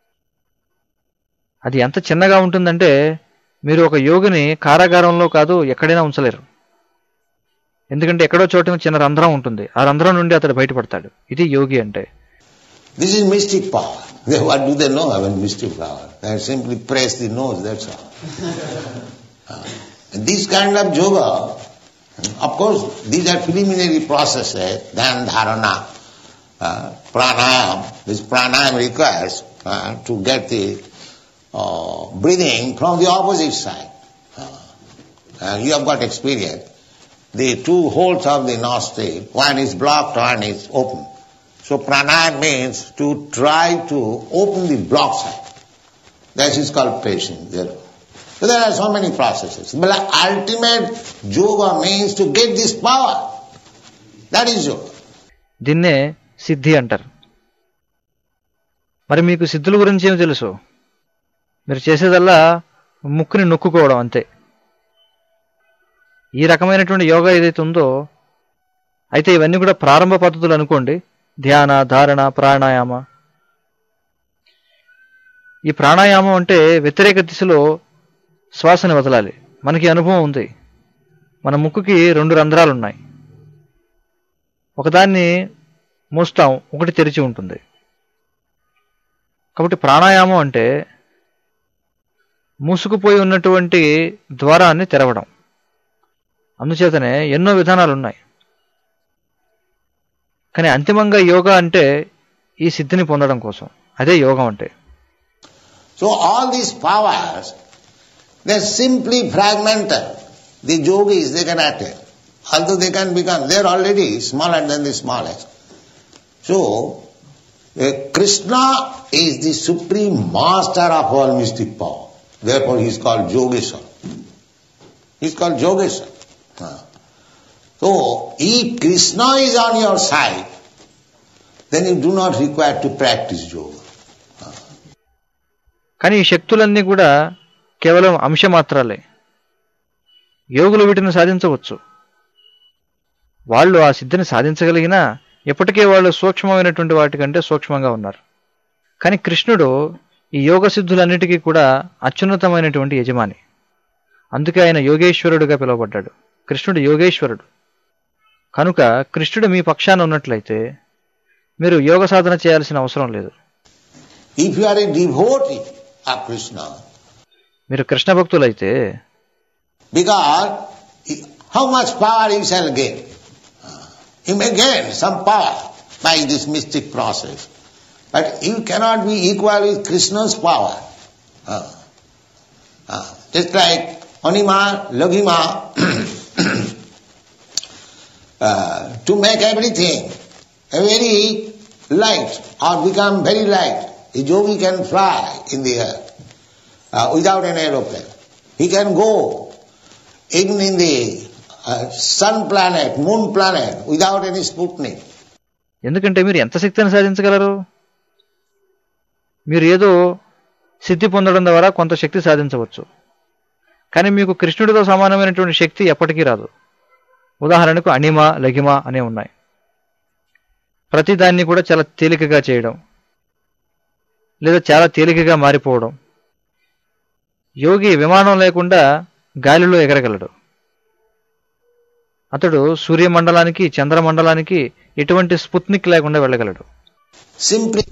అది ఎంత చిన్నగా ఉంటుందంటే మీరు ఒక యోగిని కారాగారంలో కాదు ఎక్కడైనా ఉంచలేరు. ఎందుకంటే ఎక్కడో చోట చిన్న రంధ్రం ఉంటుంది. ఆ రంధ్రం నుండి అతడు బయటపడతాడు. ఇది యోగి అంటే. This is mystic power. What do they know about mystic power? They simply press the nose, that's all. uh, this kind of yoga, of course, these are preliminary processes, then dharana, uh, pranayam. This pranayam requires uh, to get the uh, breathing from the opposite side. Uh, uh, you have got experience. The two holes of the nostril, one is blocked, one is open. So pranayam means to try to open the block side. That is called patience. So there are so many processes. But ultimate yoga means to get this power. That is yoga. దీన్నే సిద్ధి అంటారు. మరి మీకు సిద్ధుల గురించి ఏమి తెలుసు? మీరు చేసేదల్లా ముక్కుని నొక్కుకోవడం అంతే. ఈ రకమైనటువంటి యోగా ఏదైతే ఉందో, అయితే ఇవన్నీ కూడా ప్రారంభ పద్ధతులు అనుకోండి. ధ్యాన, ధారణ, ప్రాణాయామ. ఈ ప్రాణాయామం అంటే వ్యతిరేక దిశలో శ్వాసని వదలాలి. మనకి అనుభవం ఉంది. మన ముక్కుకి రెండు రంధ్రాలు ఉన్నాయి. ఒకదాన్ని మూస్తాం, ఒకటి తెరిచి ఉంటుంది. కాబట్టి ప్రాణాయామం అంటే మూసుకుపోయి ఉన్నటువంటి ద్వారాన్ని తెరవడం. అందుచేతనే ఎన్నో విధానాలు ఉన్నాయి. కానీ అంతిమంగా యోగా అంటే ఈ సిద్ధిని పొందడం కోసం. అదే యోగం అంటే. So all these powers, they're simply fragmental. The yogis, they can attain. Although they can become, they're already smaller than the smallest. So, uh, Krishna is the supreme master of all mystic power. Therefore he is called Yogeshwar. He is called Yogeshwar. Uh. So, if Krishna is on your side, then you do not require to practice yoga. కానీ ఈ శక్తులన్నీ కూడా కేవలం అంశమాత్రాలే. యోగులు వీటిని సాధించవచ్చు. వాళ్ళు ఆ సిద్ధిని సాధించగలిగినా ఎప్పటికే వాళ్ళు సూక్ష్మమైనటువంటి వాటికంటే సూక్ష్మంగా ఉన్నారు. కానీ కృష్ణుడు ఈ యోగ సిద్ధులన్నిటికీ కూడా అత్యున్నతమైనటువంటి యజమాని. అందుకే ఆయన యోగేశ్వరుడుగా పిలువబడ్డాడు. కృష్ణుడు యోగేశ్వరుడు. కనుక కృష్ణుడు మీ పక్షాన ఉన్నట్లయితే మీరు యోగ సాధన చేయాల్సిన అవసరం లేదు. If you are a devotee of Krishna, మీరు Krishna భక్తులైతే, because how much power you shall gain? You may gain some power by this mystic process, but you cannot be equal with Krishna's power. Uh, uh, just like Anima, Laghima, uh, to make everything a very light or become very light, a yogi can fly in the air uh, without an aeroplane. He can go even in the uh, sun planet, moon planet, without any Sputnik. ఎందుకంటే మీరు ఎంత శక్తిని సాధించగలరు? మీరు ఏదో సిద్ధి పొందడం ద్వారా కొంత శక్తి సాధించవచ్చు. కానీ మీకు కృష్ణుడితో సమానమైనటువంటి శక్తి ఎప్పటికీ రాదు. ఉదాహరణకు అణిమ, లఘిమ అనే ఉన్నాయి. ప్రతిదాన్ని కూడా చాలా తేలికగా చేయడం లేదా చాలా తేలికగా మారిపోవడం. యోగి విమానం లేకుండా గాలిలో ఎగరగలడు. అతడు సూర్యమండలానికి, చంద్రమండలానికి ఎటువంటి స్పుత్నిక్ లేకుండా వెళ్ళగలడు. Simply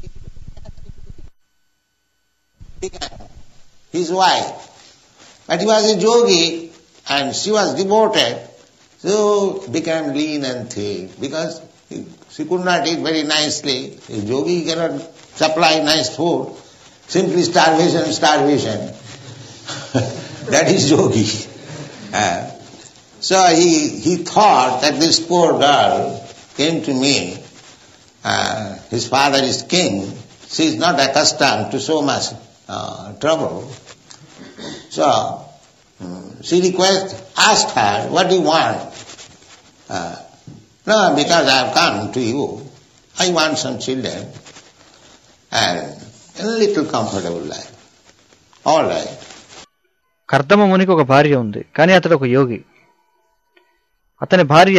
his wife, but he was a yogi and she was devoted, so became lean and thin because she could not eat very nicely. A yogi cannot supply nice food. Simply starvation, starvation. That is yogi. Uh, so he, he thought that this poor girl came to me. Uh, his father is king. She is not accustomed to so much uh, trouble. So um, she request, asked her, what do you want? Uh, no, because I have come to you. I want some children and a little comfortable life. All right. Kardama మునికి ఒక భార్య ఉంది, కానీ అతడు ఒక యోగి. అతని భార్య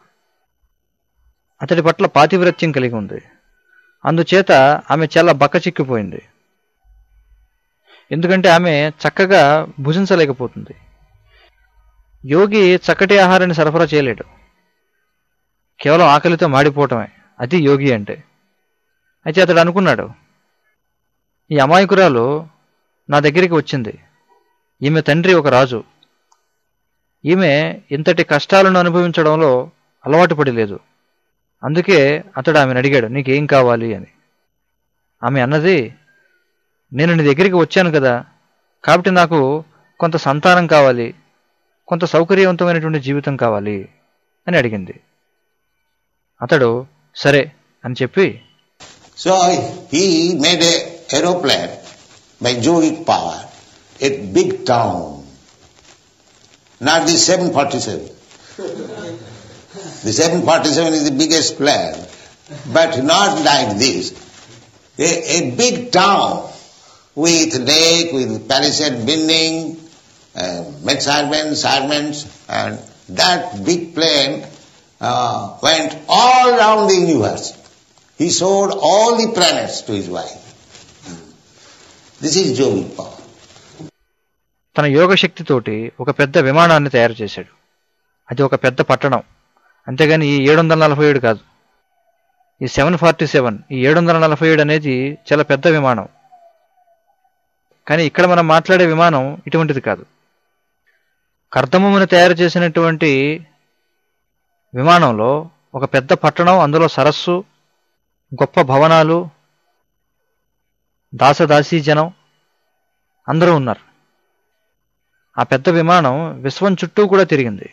అతడి పట్ల పాతివ్రత్యం కలిగి ఉంది. అందుచేత ఆమె చాలా బక్కచిక్కిపోయింది. ఎందుకంటే ఆమె చక్కగా భుజించలేకపోతుంది. యోగి చక్కటి ఆహారాన్ని సరఫరా చేయలేడు. కేవలం ఆకలితో మాడిపోవటమే అది యోగి అంటే. అయితే అతడు అనుకున్నాడు, ఈ అమాయకురాలు నా దగ్గరికి వచ్చింది. ఈమె తండ్రి ఒక రాజు. ఈమె ఇంతటి కష్టాలను అనుభవించడంలో అలవాటు పడలేదు. అందుకే అతడు ఆమెను అడిగాడు, నీకేం కావాలి అని. ఆమె అన్నది, నేను నీ దగ్గరికి వచ్చాను కదా, కాబట్టి నాకు కొంత సంతానం కావాలి, కొంత సౌకర్యవంతమైనటువంటి జీవితం కావాలి అని అడిగింది. అతడు సరే అని చెప్పి, so he made a aeroplane by yogic power, a big town, not the seven forty-seven. The seven forty-seven is the biggest plane, but not like this. A, a big town with lake, with palisade building, uh, med servants, servants, and that big plane uh, went all around the universe. He showed all the planets to his wife. This is yogic power. తన యోగ శక్తితోటి ఒక పెద్ద విమానాన్ని తయారు చేశాడు. అది ఒక పెద్ద పట్టణం, అంతేగాని ఈ ఏడు వందల నలభై ఏడు కాదు. ఈ సెవెన్ ఫార్టీ సెవెన్ ఈ ఏడు వందల నలభై ఏడు అనేది చాలా పెద్ద విమానం. కానీ ఇక్కడ మనం మాట్లాడే విమానం ఇటువంటిది కాదు. కర్దమమును తయారు చేసినటువంటి విమానంలో ఒక పెద్ద పట్టణం, అందులో సరస్సు, గొప్ప భవనాలు, దాసదాసీ జనం అందరూ ఉన్నారు. ఆ పెద్ద విమానం విశ్వం చుట్టూ కూడా తిరిగింది.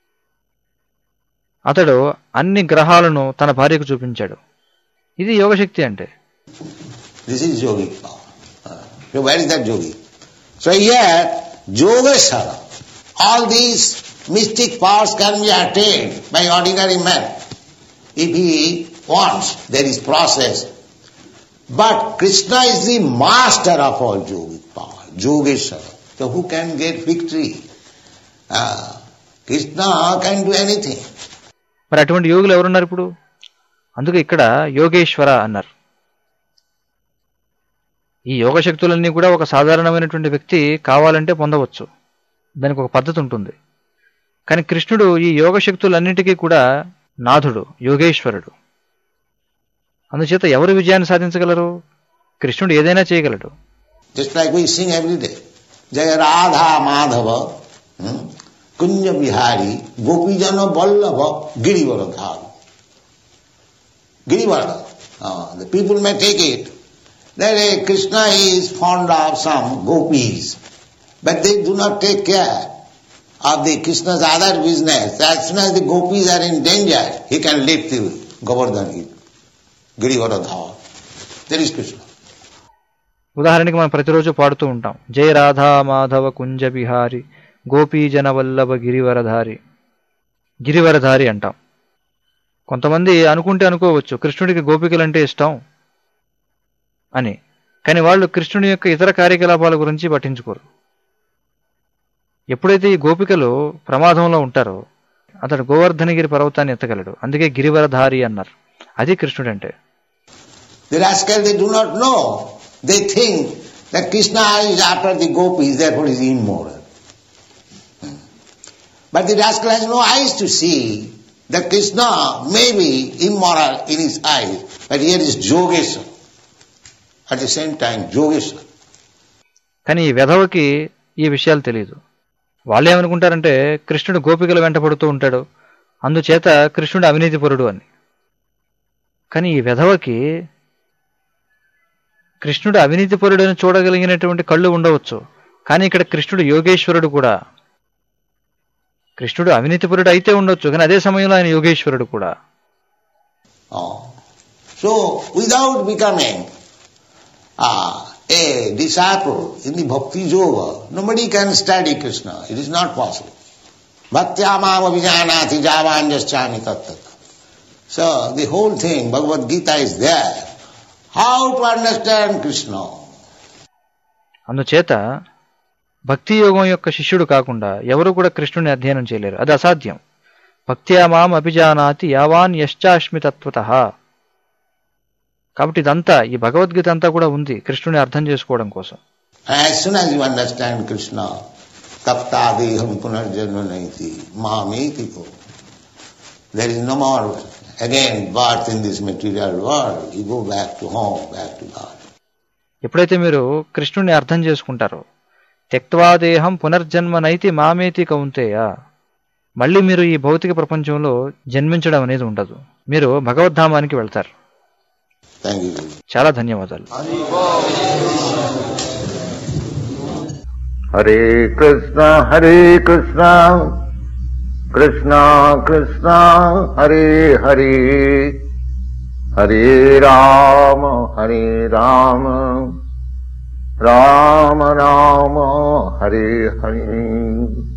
అతడు అన్ని గ్రహాలను తన భార్యకు చూపించాడు. ఇది యోగశక్తి అంటే. This is yogic power. So where is that yogi? So here, Yogeswara, all these mystic powers can be attained by ordinary man. If he wants, there is process. But Krishna is the master of all yogic power, Yogeswara. So who can get victory? Uh, Krishna can do anything. మరి అటువంటి యోగులు ఎవరున్నారు ఇప్పుడు? అందుకే ఇక్కడ యోగేశ్వర అన్నారు. ఈ యోగ శక్తులన్నీ కూడా ఒక సాధారణమైనటువంటి వ్యక్తి కావాలంటే పొందవచ్చు. దానికి ఒక పద్ధతి ఉంటుంది. కానీ కృష్ణుడు ఈ యోగ శక్తులన్నిటికీ కూడా నాథుడు, యోగేశ్వరుడు. అందుచేత ఎవరు విజయాన్ని సాధించగలరు? కృష్ణుడు ఏదైనా చేయగలడు. Just like we sing every day. Jaya Radha Madhava, hmm? Kunja Bihari, Gopijana Vallabha, Girivaradhari. Girivaradhari. Uh, the people may take it that uh, Krishna is fond of some gopis, but they do not take care of the Krishna's other business. As soon as the gopis are in danger, he can lift the Govardhan hill. Girivaradhari. There is Krishna. ఉదాహరణకి మనం ప్రతిరోజు పాడుతూ ఉంటాం, జయ రాధా మాధవ కుంజ బిహారి గోపీజన వల్లభ గిరివరధారి. గిరివరధారి అంటాం. కొంతమంది అనుకుంటే అనుకోవచ్చు కృష్ణుడికి గోపికలంటే ఇష్టం అని. కానీ వాళ్ళు కృష్ణుడి యొక్క ఇతర కార్యకలాపాల గురించి పట్టించుకోరు. ఎప్పుడైతే ఈ గోపికలు ప్రమాదంలో ఉంటారో అతడు గోవర్ధనగిరి పర్వతాన్ని ఎత్తగలడు. అందుకే గిరివరధారి అన్నారు. అది కృష్ణుడు అంటే. The rascal, they do not know. They think that Krishna is after the gopis, therefore he is immoral. But the rascal has no eyes to see that Krishna may be immoral in his eyes, but here is Yogeshwar. At the same time, Yogeshwar. కానీ ఈ వెధవకి ఈ విషయాలు తెలియదు. వాళ్ళు ఏమనుకుంటారంటే కృష్ణుడు గోపికలు వెంట పడుతూ ఉంటాడు, అందుచేత కృష్ణుడు అవినీతిపరుడు అని. కానీ ఈ వెధవకి కృష్ణుడు అవినీతిపరుడని చూడగలిగినటువంటి కళ్ళు ఉండవచ్చు. కానీ ఇక్కడ కృష్ణుడు యోగేశ్వరుడు కూడా. కృష్ణుడు అవినీతిపరుడు అయితే ఉండొచ్చు, కానీ అదే సమయంలో ఆయన యోగేశ్వరుడు కూడా. So without becoming a disciple in the bhakti yoga, nobody can study Krishna. It is not possible. Bhaktyamam abhijanati javanjaschami tattata. So the whole thing, Bhagavad Gita is there. How to understand Krishna? అందుచేత భక్తి యోగం యొక్క శిష్యుడు కాకుండా ఎవరు కూడా కృష్ణుని అధ్యయనం చేయలేరు. అది అసాధ్యం. భక్త్యామాం అభిజానాతి యావాన్ యశ్చాస్మి తత్వతః. కాబట్టి ఇదంతా, ఈ భగవద్గీత అంతా కూడా ఉంది కృష్ణుని అర్థం చేసుకోవడం కోసం. As soon as you understand Krishna, taptadeham punarjanma naiti mameti ko. There is no more again birth in this material world. You go back to home, back to God. ఎప్పుడైతే మీరు కృష్ణుని అర్థం చేసుకుంటారో, త్యక్త్వాదేహం పునర్జన్మ నైతి మామేతి కౌంతేయ, మళ్ళీ మీరు ఈ భౌతిక ప్రపంచంలో జన్మించడం అనేది ఉండదు. మీరు భగవద్ధామానికి వెళ్తారు. చాలా ధన్యవాదాలు. హరే కృష్ణ హరే కృష్ణ కృష్ణ కృష్ణ హరే హరే హరే రామ హరే రామ రామ రామ హరే హరే